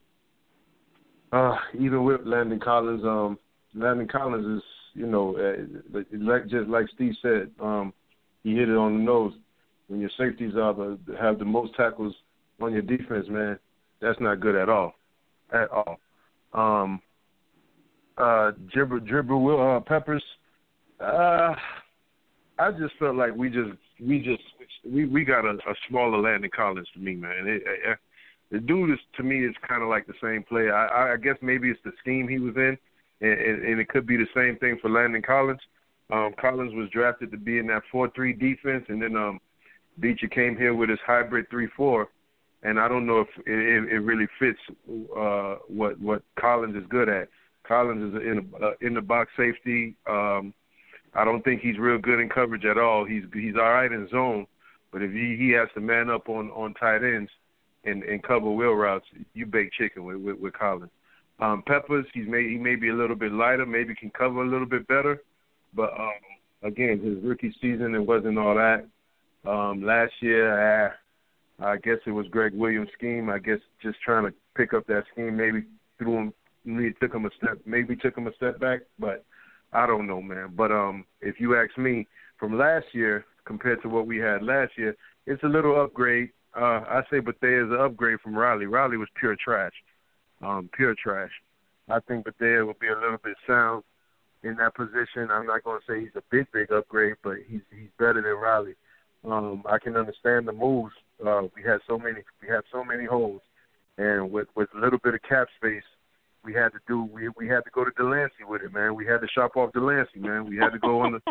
Uh, even with Landon Collins, um, Landon Collins is. You know, uh, like just like Steve said, um, he hit it on the nose. When your safeties are the, have the most tackles on your defense, man, that's not good at all, at all. Um, uh, Dribble, Dribble, uh, Peppers. Uh, I just felt like we just we just we, we got a, a smaller Landon Collins to me, man. It, it, the dude is to me is kind of like the same player. I, I guess maybe it's the scheme he was in. And, and, and it could be the same thing for Landon Collins. Um, Collins was drafted to be in that four three defense, and then um, Beecher came here with his hybrid three four, and I don't know if it, it really fits uh, what what Collins is good at. Collins is in a, uh, in the box safety. Um, I don't think he's real good in coverage at all. He's he's all right in zone, but if he, he has to man up on, on tight ends and, and cover wheel routes, you bake chicken with, with, with Collins. Um, Peppers, he's may, he may be a little bit lighter, maybe can cover a little bit better. But, um, again, his rookie season, it wasn't all that. Um, last year, uh, I guess it was Greg Williams' scheme. I guess just trying to pick up that scheme maybe threw him, maybe took him a step, maybe took him a step back. But I don't know, man. But um, if you ask me, from last year compared to what we had last year, it's a little upgrade. Uh, I say Bethea is an upgrade from Riley. Riley was pure trash. Um, pure trash. I think Bethea will be a little bit sound in that position. I'm not going to say he's a big, big upgrade, but he's he's better than Riley. Um, I can understand the moves. Uh, we had so many, we had so many holes, and with with a little bit of cap space, we had to do. We we had to go to Delancey with it, man. We had to shop off Delancey, man. We had to go on the.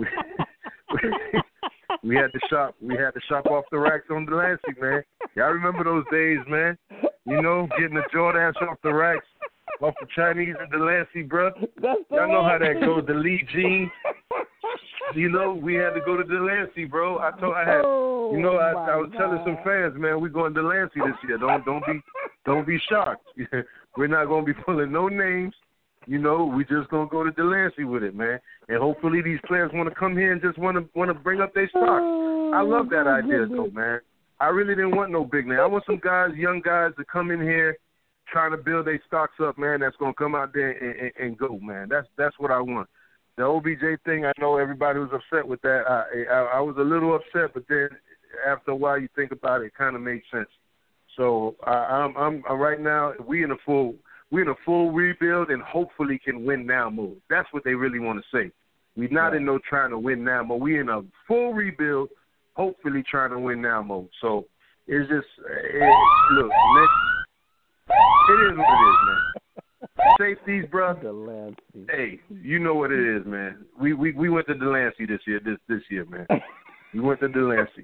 we, we had to shop. We had to shop off the racks on Delancey, man. Y'all remember those days, man? You know, getting the Jordans off the racks, off the Chinese and Delancey, bro. Y'all know how that goes. The Lee jeans. You know, we had to go to Delancey, bro. I told I had, oh, you know, I, I was God. telling some fans, man, we're going to Delancey this year. Don't don't be don't be shocked. We're not going to be pulling no names. You know, we just gonna go to Delancey with it, man. And hopefully these players want to come here and just want to want to bring up their stock. Oh, I love that idea, goodness. though, man. I really didn't want no big name. I want some guys, young guys, to come in here trying to build their stocks up, man, that's going to come out there and, and, and go, man. That's that's what I want. The O B J thing, I know everybody was upset with that. I, I, I was a little upset, but then after a while you think about it, it kind of made sense. So uh, I'm, I'm uh, right now we in a full we in a full rebuild and hopefully can win now mode. That's what they really want to say. We're not in no trying to win now mode. We in a full rebuild, hopefully trying to win now mode. So it's just it, look, next, it is what it is, man. Safeties, bro. Delancey. Hey, you know what it is, man. We we we went to Delancey this year. This this year, man. We went to Delancey.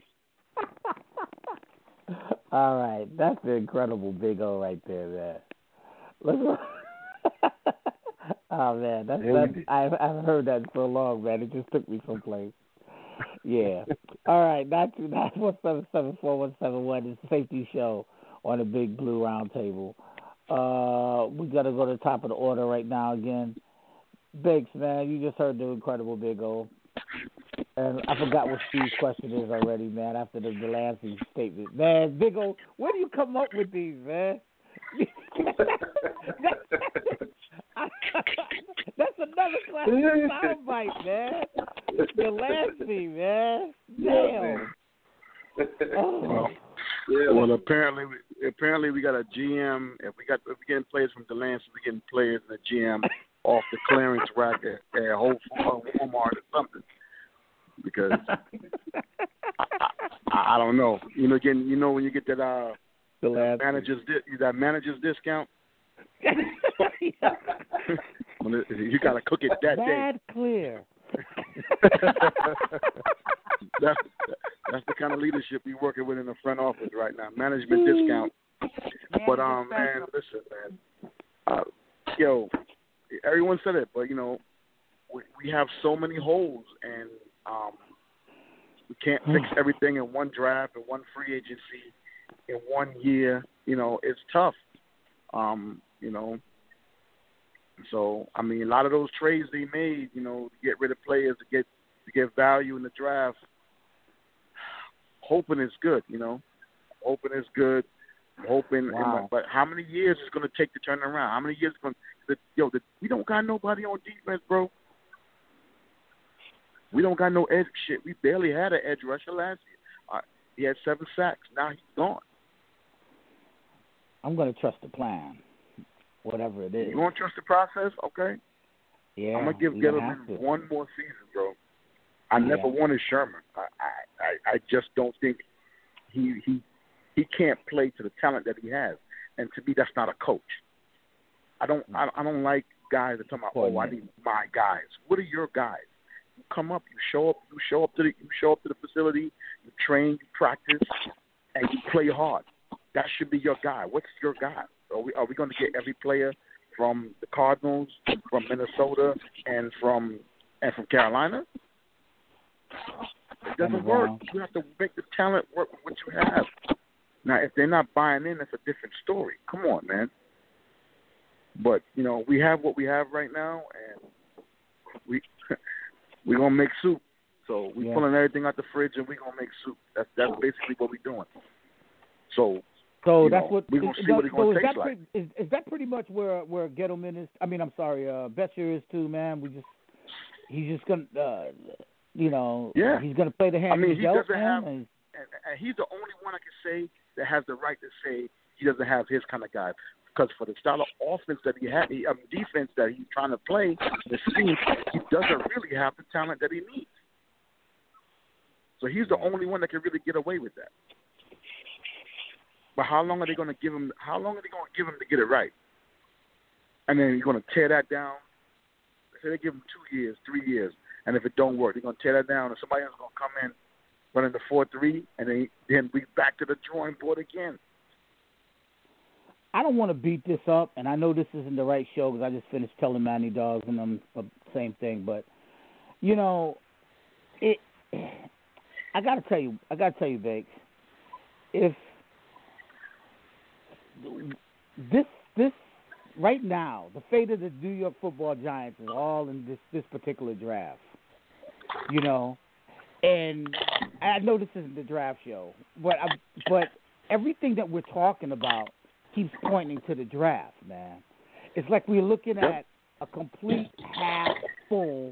All right, that's the incredible Big O right there, man. Let's. Oh man, that's, Yeah, that's I I haven't heard that in so long, man. It just took me someplace. Yeah. All right, nine two nine one seven seven four one seven one is the Safety Show on the Big Blue Roundtable. Uh, we got to go to the top of the order right now again. Biggs, man, you just heard the incredible Big O. And I forgot what Steve's question is already, man, after the Delancey statement. Man, Big O, where do you come up with these, man? That's another classic soundbite, man. Delancey, man. Damn. Oh. Yeah, well, apparently, we, apparently we got a G M. If we got, if we getting players from Delancey, we getting players and the G M off the clearance rack at, at Whole Foods, Walmart, or something. Because I, I, I don't know. You know, again, you know when you get that uh, that manager's di- that manager's discount. When it, you got to cook it that day. Bad clear. that's that's the kind of leadership you're working with in the front office right now. Management discount. But um, man, listen, man. Uh, yo, everyone said it, but you know, we, we have so many holes, and um, we can't fix everything in one draft and one free agency in one year. You know, it's tough. Um, you know. So I mean, a lot of those trades they made, you know, to get rid of players to get to get value in the draft. Hoping is good, you know. Hoping is good. Hoping, wow. and, but how many years is going to take to turn around? How many years is going? To, yo, the, we don't got nobody on defense, bro. We don't got no edge shit. We barely had an edge rusher last year. Uh, he had seven sacks. Now he's gone. I'm going to trust the plan, whatever it is. You want to trust the process? Okay. Yeah. I'm gonna give Gettleman one more season, bro. I yeah. never wanted Sherman. I, I, I just don't think he he he can't play to the talent that he has. And to me, that's not a coach. I don't I, I don't like guys that talk about, oh, I need my guys. What are your guys? You come up, you show up, you show up to the you show up to the facility, you train, you practice, and you play hard. That should be your guy. What's your guy? Are we are we going to get every player from the Cardinals, from Minnesota, and from and from Carolina? It doesn't work. You have to make the talent work with what you have. Now, if they're not buying in, that's a different story. Come on, man. But you know, we have what we have right now, and we we're gonna make soup. So we're yeah. pulling everything out the fridge, and we're gonna make soup. That's that's basically what we're doing. So. So you that's know, what. We're gonna is, see what that, it's gonna so is taste that like. Pre, is, is that pretty much where where Gettleman is? I mean, I'm sorry, uh, Betcher is too, man. We just he's just gonna, uh, you know, yeah. he's gonna play the hand I mean, he's he dealt, doesn't man, have, and, and, and he's the only one I can say that has the right to say he doesn't have his kind of guy. Because for the style of offense that he had, he, um, defense that he's trying to play, the scheme, he doesn't really have the talent that he needs. So he's the only one that can really get away with that. But how long are they going to give him? How long are they going to give him to get it right? And then you're going to tear that down. Say they give him two years, three years, and if it don't work, they're going to tear that down, and somebody else is going to come in running the four three, and then then we back to the drawing board again. I don't want to beat this up, and I know this isn't the right show because I just finished telling Manny Dogs and them the same thing. But you know, it. I got to tell you, I got to tell you, Bakes, if this this right now, the fate of the New York Football Giants is all in this this particular draft. You know, and I know this isn't the draft show, but I, but everything that we're talking about keeps pointing to the draft, man. It's like we're looking Yep. at a complete half full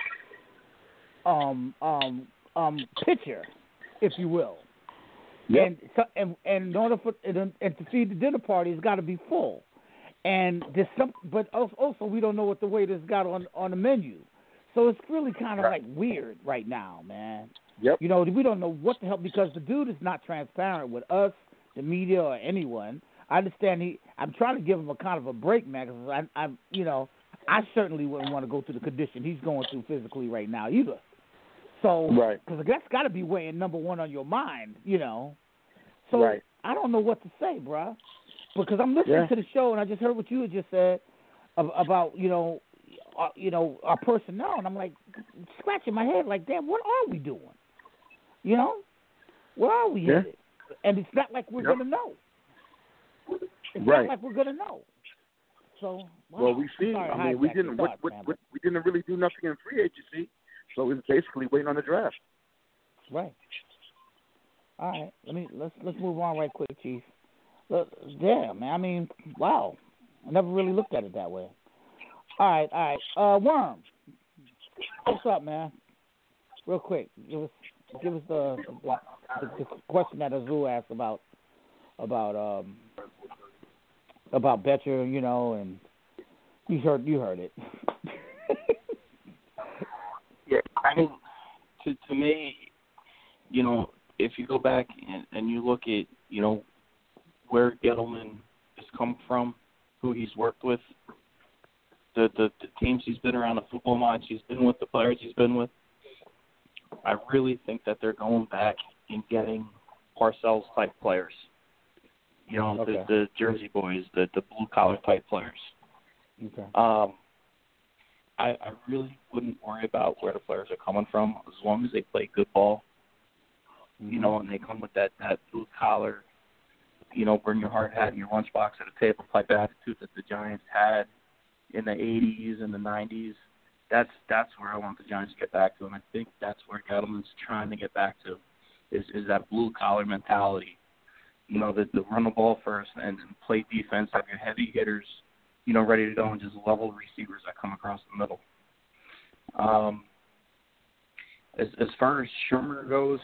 um um um picture, if you will. Yep. And so and, and in order for and, and to feed the dinner party, it's got to be full. And there's some, but also, also we don't know what the waiters got on on the menu, so it's really kind of Right. like weird right now, man. Yep. You know, we don't know what the hell because the dude is not transparent with us, the media, or anyone. I understand he. I'm trying to give him a kind of a break, man. Because I, I'm, you know, I certainly wouldn't want to go through the condition he's going through physically right now either. So, Right. because that's got to be weighing number one on your mind, you know. So Right. I don't know what to say, bruh. Because I'm listening Yeah. to the show and I just heard what you had just said ab- about, you know, uh, you know, our personnel, and I'm like scratching my head, like, damn, what are we doing? You know, where are we Yeah. headed? And it's not like we're Yep. gonna know. It's Right. not like we're gonna know. So, wow. Well, we see. Sorry, I mean, we hijacked your didn't. What, thoughts, what, man, what, we didn't really do nothing in free agency, so it's basically waiting on the draft. Right. All right. Let me let's let's move on right quick, Chief. Look, damn, man. I mean, wow. I never really looked at it that way. All right, all right. Uh, Worm, what's up, man? Real quick, give us give us the the, the, the question that Azul asked about about um about Betcher, you know, and you heard you heard it. Yeah, I mean, to to me, you know, if you go back and, and you look at, you know, where Gettleman has come from, who he's worked with, the, the the teams he's been around, the football minds he's been with, the players he's been with, I really think that they're going back and getting Parcells type players. You know, Okay. the, the Jersey boys, the the blue collar type players. Okay. Um, I, I really wouldn't worry about where the players are coming from as long as they play good ball. You know, and they come with that, that blue collar, you know, bring your hard hat and your lunchbox at a table type attitude that the Giants had in the eighties and the nineties. That's that's where I want the Giants to get back to, and I think that's where Gettleman's trying to get back to, is is that blue collar mentality. You know, the, the run the ball first and, and play defense, have your heavy hitters, you know, ready to go, and just level receivers that come across the middle. Um, as as far as Shermer goes,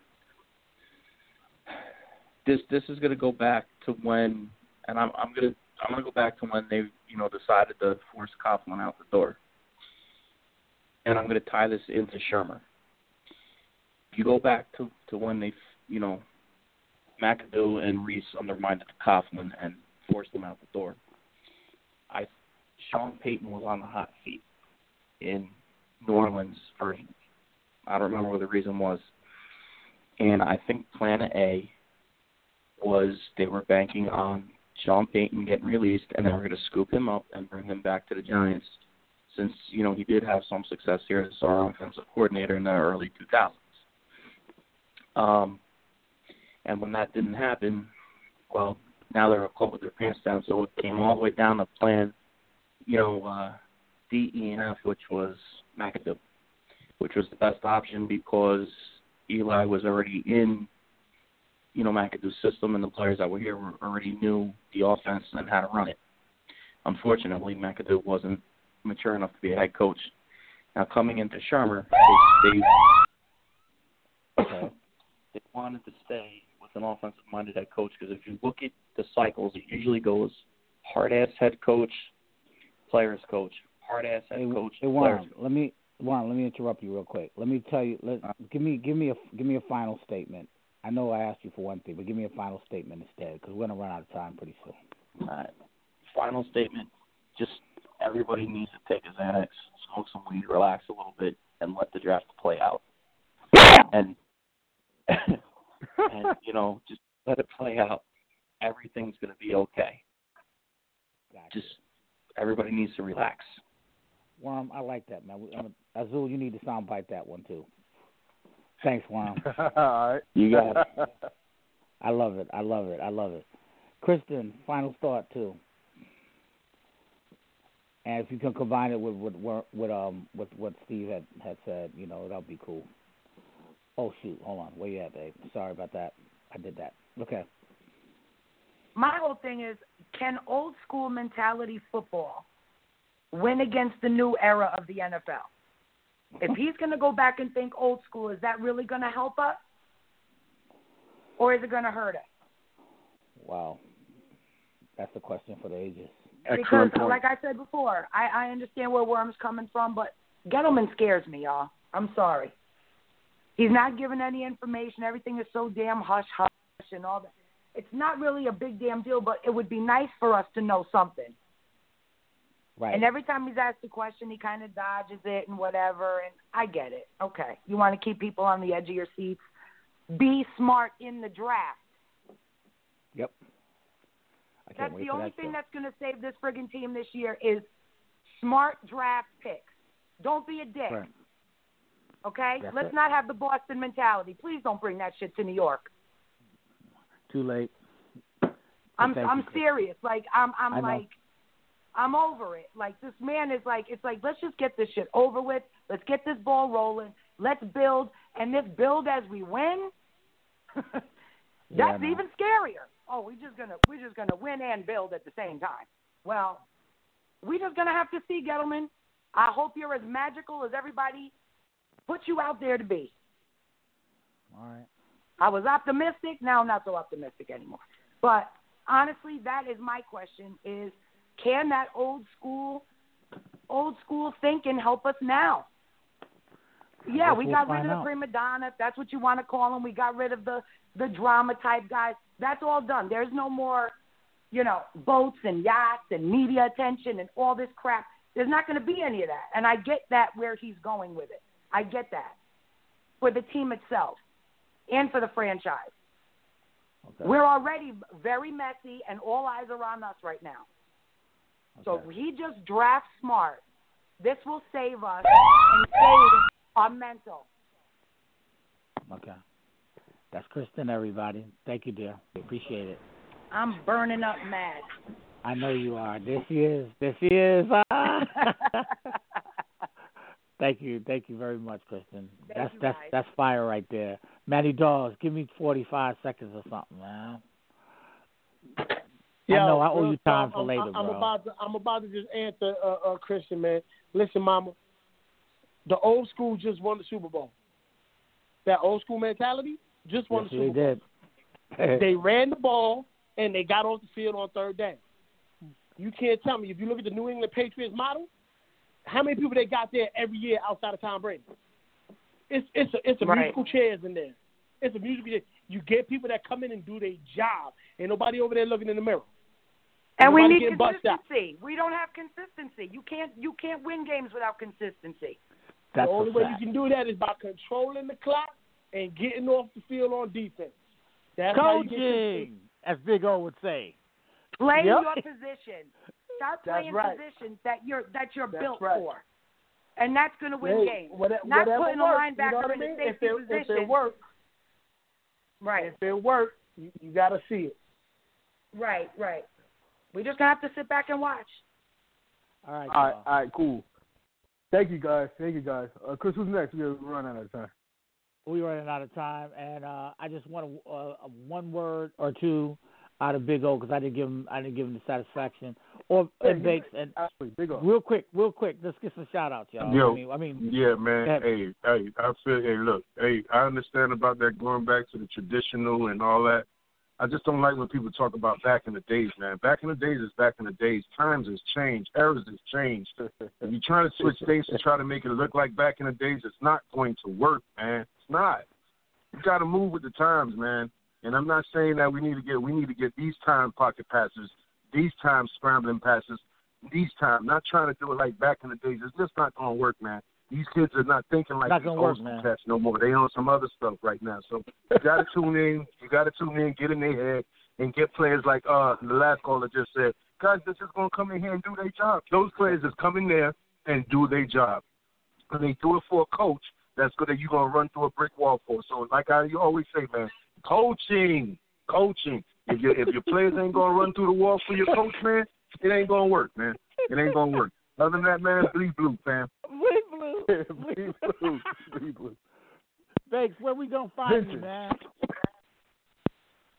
this this is going to go back to when, and I'm I'm going to I'm going to go back to when they you know decided to force Coughlin out the door, and I'm going to tie this into Shermer. If you go back to, to when they you know McAdoo and Reese undermined Coughlin and forced him out the door, I Sean Payton was on the hot seat in New Orleans for I don't remember what the reason was, and I think Plan A was they were banking on Sean Payton getting released, and they were going to scoop him up and bring him back to the Giants, since you know he did have some success here as our offensive coordinator in the early two thousands. Um, and when that didn't happen, well, now they're caught with their pants down, so it came all the way down to Plan, you know, uh, D, E, and F, which was McAdoo, which was the best option because Eli was already in, you know, McAdoo's system, and the players that were here were already knew the offense and how to run it. Unfortunately, McAdoo wasn't mature enough to be a head coach. Now, coming into Shermer, they, they, okay, they wanted to stay with an offensive-minded head coach because if you look at the cycles, it usually goes hard-ass head coach, players coach, hard-ass head Hey, coach, hey, players Juan, coach. let me Juan, let me interrupt you real quick. Let me tell you. Let give me give me a give me a final statement. I know I asked you for one thing, but give me a final statement instead, because we're gonna run out of time pretty soon. All right. Final statement: just everybody needs to take a Xanax, smoke some weed, relax a little bit, and let the draft play out. and and you know, just let it play out. Everything's gonna be okay. Gotcha. Just everybody needs to relax. Worm, I like that, man. I'm a, Azul, you need to soundbite that one too. Thanks, Worm. All right. You got it. I love it. I love it. I love it. Kristen, final thought too. And if you can combine it with with with um with what Steve had, had said, you know, that'll be cool. Oh shoot, hold on, where you at, babe? Sorry about that. I did that. Okay. my whole thing is, can old school mentality football win against the new era of the N F L? If he's going to go back and think old school, is that really going to help us? Or is it going to hurt us? Wow. That's a question for the ages. Because, like I said before, I, I understand where Worm's coming from, but Gettleman scares me, y'all. I'm sorry. He's not giving any information. Everything is so damn hush-hush and all that. It's not really a big damn deal, but it would be nice for us to know something. Right. And every time he's asked a question, he kind of dodges it and whatever, and I get it. Okay. You want to keep people on the edge of your seats? Be smart in the draft. Yep. I can't That's wait the for only that thing show. that's going to save this friggin' team this year is smart draft picks. Don't be a dick. Right. Okay? That's Let's it. not have the Boston mentality. Please don't bring that shit to New York. Too late. I'm Thank I'm you, Chris. serious. Like I'm I I'm know. like I'm over it. Like this man is like it's like let's just get this shit over with. Let's get this ball rolling. Let's build and this build as we win. That's Yeah, I know. even scarier. Oh, we're just gonna we're just gonna win and build at the same time. Well, we're just gonna have to see, Gettleman. I hope you're as magical as everybody put you out there to be. All right. I was optimistic. Now I'm not so optimistic anymore. But honestly, that is my question: is can that old school, old school thinking help us now? Yeah, guess we we'll got rid find of the out. prima donna, if that's what you want to call them. We got rid of the the drama type guys. That's all done. There's no more, you know, boats and yachts and media attention and all this crap. There's not going to be any of that. And I get that where he's going with it. I get that for the team itself and for the franchise. Okay. We're already very messy, and all eyes are on us right now. So Okay. if he just drafts smart, this will save us and save our mental. Okay. That's Kristen, everybody. Thank you, dear. Appreciate it. I'm burning up mad. I know you are. This is. This is. Ah. Thank you. Thank you very much, Kristen. Thank that's you, that's guys. that's fire right there. Matty Dawes, give me forty-five seconds or something, man. I know I owe bro, you time I'm, for later, I'm, I'm bro. about to I'm about to just answer uh, uh, Christian, man. Listen, Mama, the old school just won the Super Bowl. That old school mentality just won Yes, the they Super Bowl. did. They ran the ball and they got off the field on third down. You can't tell me if you look at the New England Patriots model, how many people they got there every year outside of Tom Brady? It's it's a, it's a Right. musical chairs in there. It's a musical chair. You get people that come in and do their job. Ain't nobody over there looking in the mirror. And we Nobody need getting bust out. consistency. We don't have consistency. You can't you can't win games without consistency. That's the only a way fact. you can do that is by controlling the clock and getting off the field on defense. That's how you get Coaching, as Big O would say. Play Yep. your position. Start That's playing right. positions that you're that you're That's built right. for, and that's going to win Hey, games. whatever, Not whatever putting works, a linebacker you know what I in a mean? safety if it, position. If it works, right, if it works, you, you got to see it. right, right. We just gonna have to sit back and watch. All right, All right, y'all. all right, cool. Thank you, guys. Thank you, guys. Uh, Chris, who's next? We're running out of time. We're running out of time, and uh, I just want a, a, a one word or two out of Big O because I didn't give him I didn't give him the satisfaction. Or Hey, and Bakes and Absolutely, big up. real quick, real quick, let's get some shout outs, y'all. Yo, I mean, I mean, yeah, go man. ahead. Hey, hey, I feel. Hey, look, hey, I understand about that going back to the traditional and all that. I just don't like when people talk about back in the days, man. Back in the days is back in the days. Times has changed. Eras has changed. If you're trying to switch things to try to make it look like back in the days, it's not going to work, man. It's not. You got to move with the times, man. And I'm not saying that we need to get we need to get these time pocket passes, these time scrambling passes, these time. Not trying to do it like back in the days. It's just not going to work, man. These kids are not thinking like Not these gonna old work, school man. cats no more. They on some other stuff right now. So you got to tune in. You got to tune in, get in their head, and get players like uh the last caller just said, guys, they're just going to come in here and do their job. Those players just come in there and do their job. And they do it for a coach that's good that you're going to run through a brick wall for. So like I you always say, man, coaching, coaching. If, you, if your players ain't going to run through the wall for your coach, man, it ain't going to work, man. It ain't going to work. Other than that, man, bleed blue, fam. Bleed blue. Bleed blue. Bleed blue. Bakes, where we gonna find you, Vincent. man?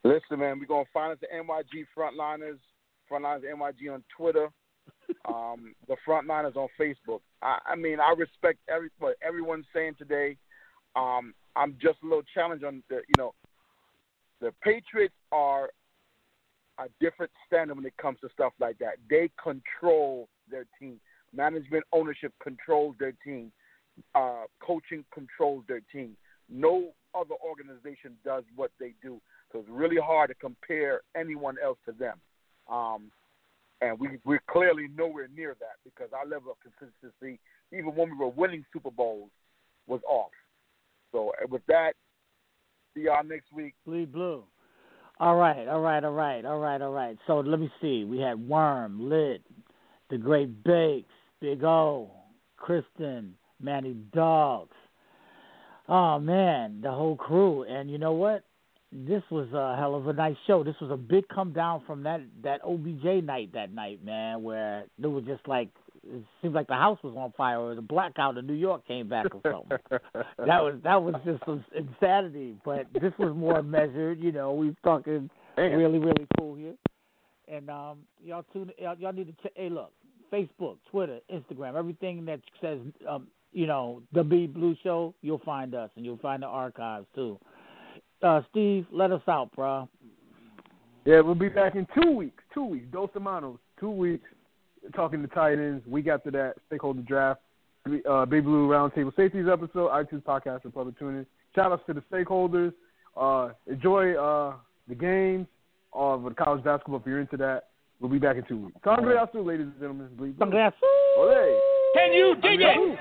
Listen, man, we're going to find us at N Y G Frontliners, Frontliners N Y G on Twitter, um, the Frontliners on Facebook. I, I mean, I respect every what everyone's saying today. Um, I'm just a little challenged on the, you know, the Patriots are a different standard when it comes to stuff like that. They control their team. Management ownership controls their team. Uh, coaching controls their team. No other organization does what they do. So it's really hard to compare anyone else to them. Um, and we, we're clearly nowhere near that because our level of consistency, even when we were winning Super Bowls, was off. So with that, see y'all next week. Bleed Blue. All right, all right, all right, all right, all right. So let me see. We had Worm, Lit, The Great Bakes, Big O, Kristen, Manny Dogs. Oh, man, the whole crew. And you know what? This was a hell of a nice show. This was a big come down from that, that O B J night that night, man, where it was just like, it seemed like the house was on fire or the blackout in New York came back or something. that was that was just some insanity. But this was more measured, you know. We talking Damn. really, really cool here. And um, y'all tune y'all, y'all need to check. Hey, look, Facebook, Twitter, Instagram, everything that says um, you know, the Bleed Blue Show, you'll find us and you'll find the archives too. Uh, Steve, let us out, bro. Yeah, we'll be back in two weeks. Two weeks. Dos Hermanos. Two weeks. Talking to tight ends. Week after that, stakeholder draft. Uh, Big Blue Roundtable Safeties episode. iTunes podcast for public tuning. Shout outs to the stakeholders. Uh, enjoy uh, the games of the college basketball if you're into that. We'll be back in two weeks. Congratulations, ladies and gentlemen. Bleed Blue. Olé. Can you dig it?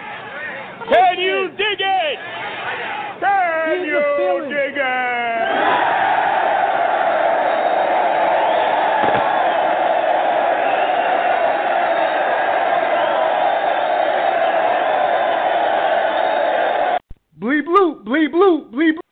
Can you dig it? Can you dig it? Bleed Blue, Bleed Blue, Bleed Blue.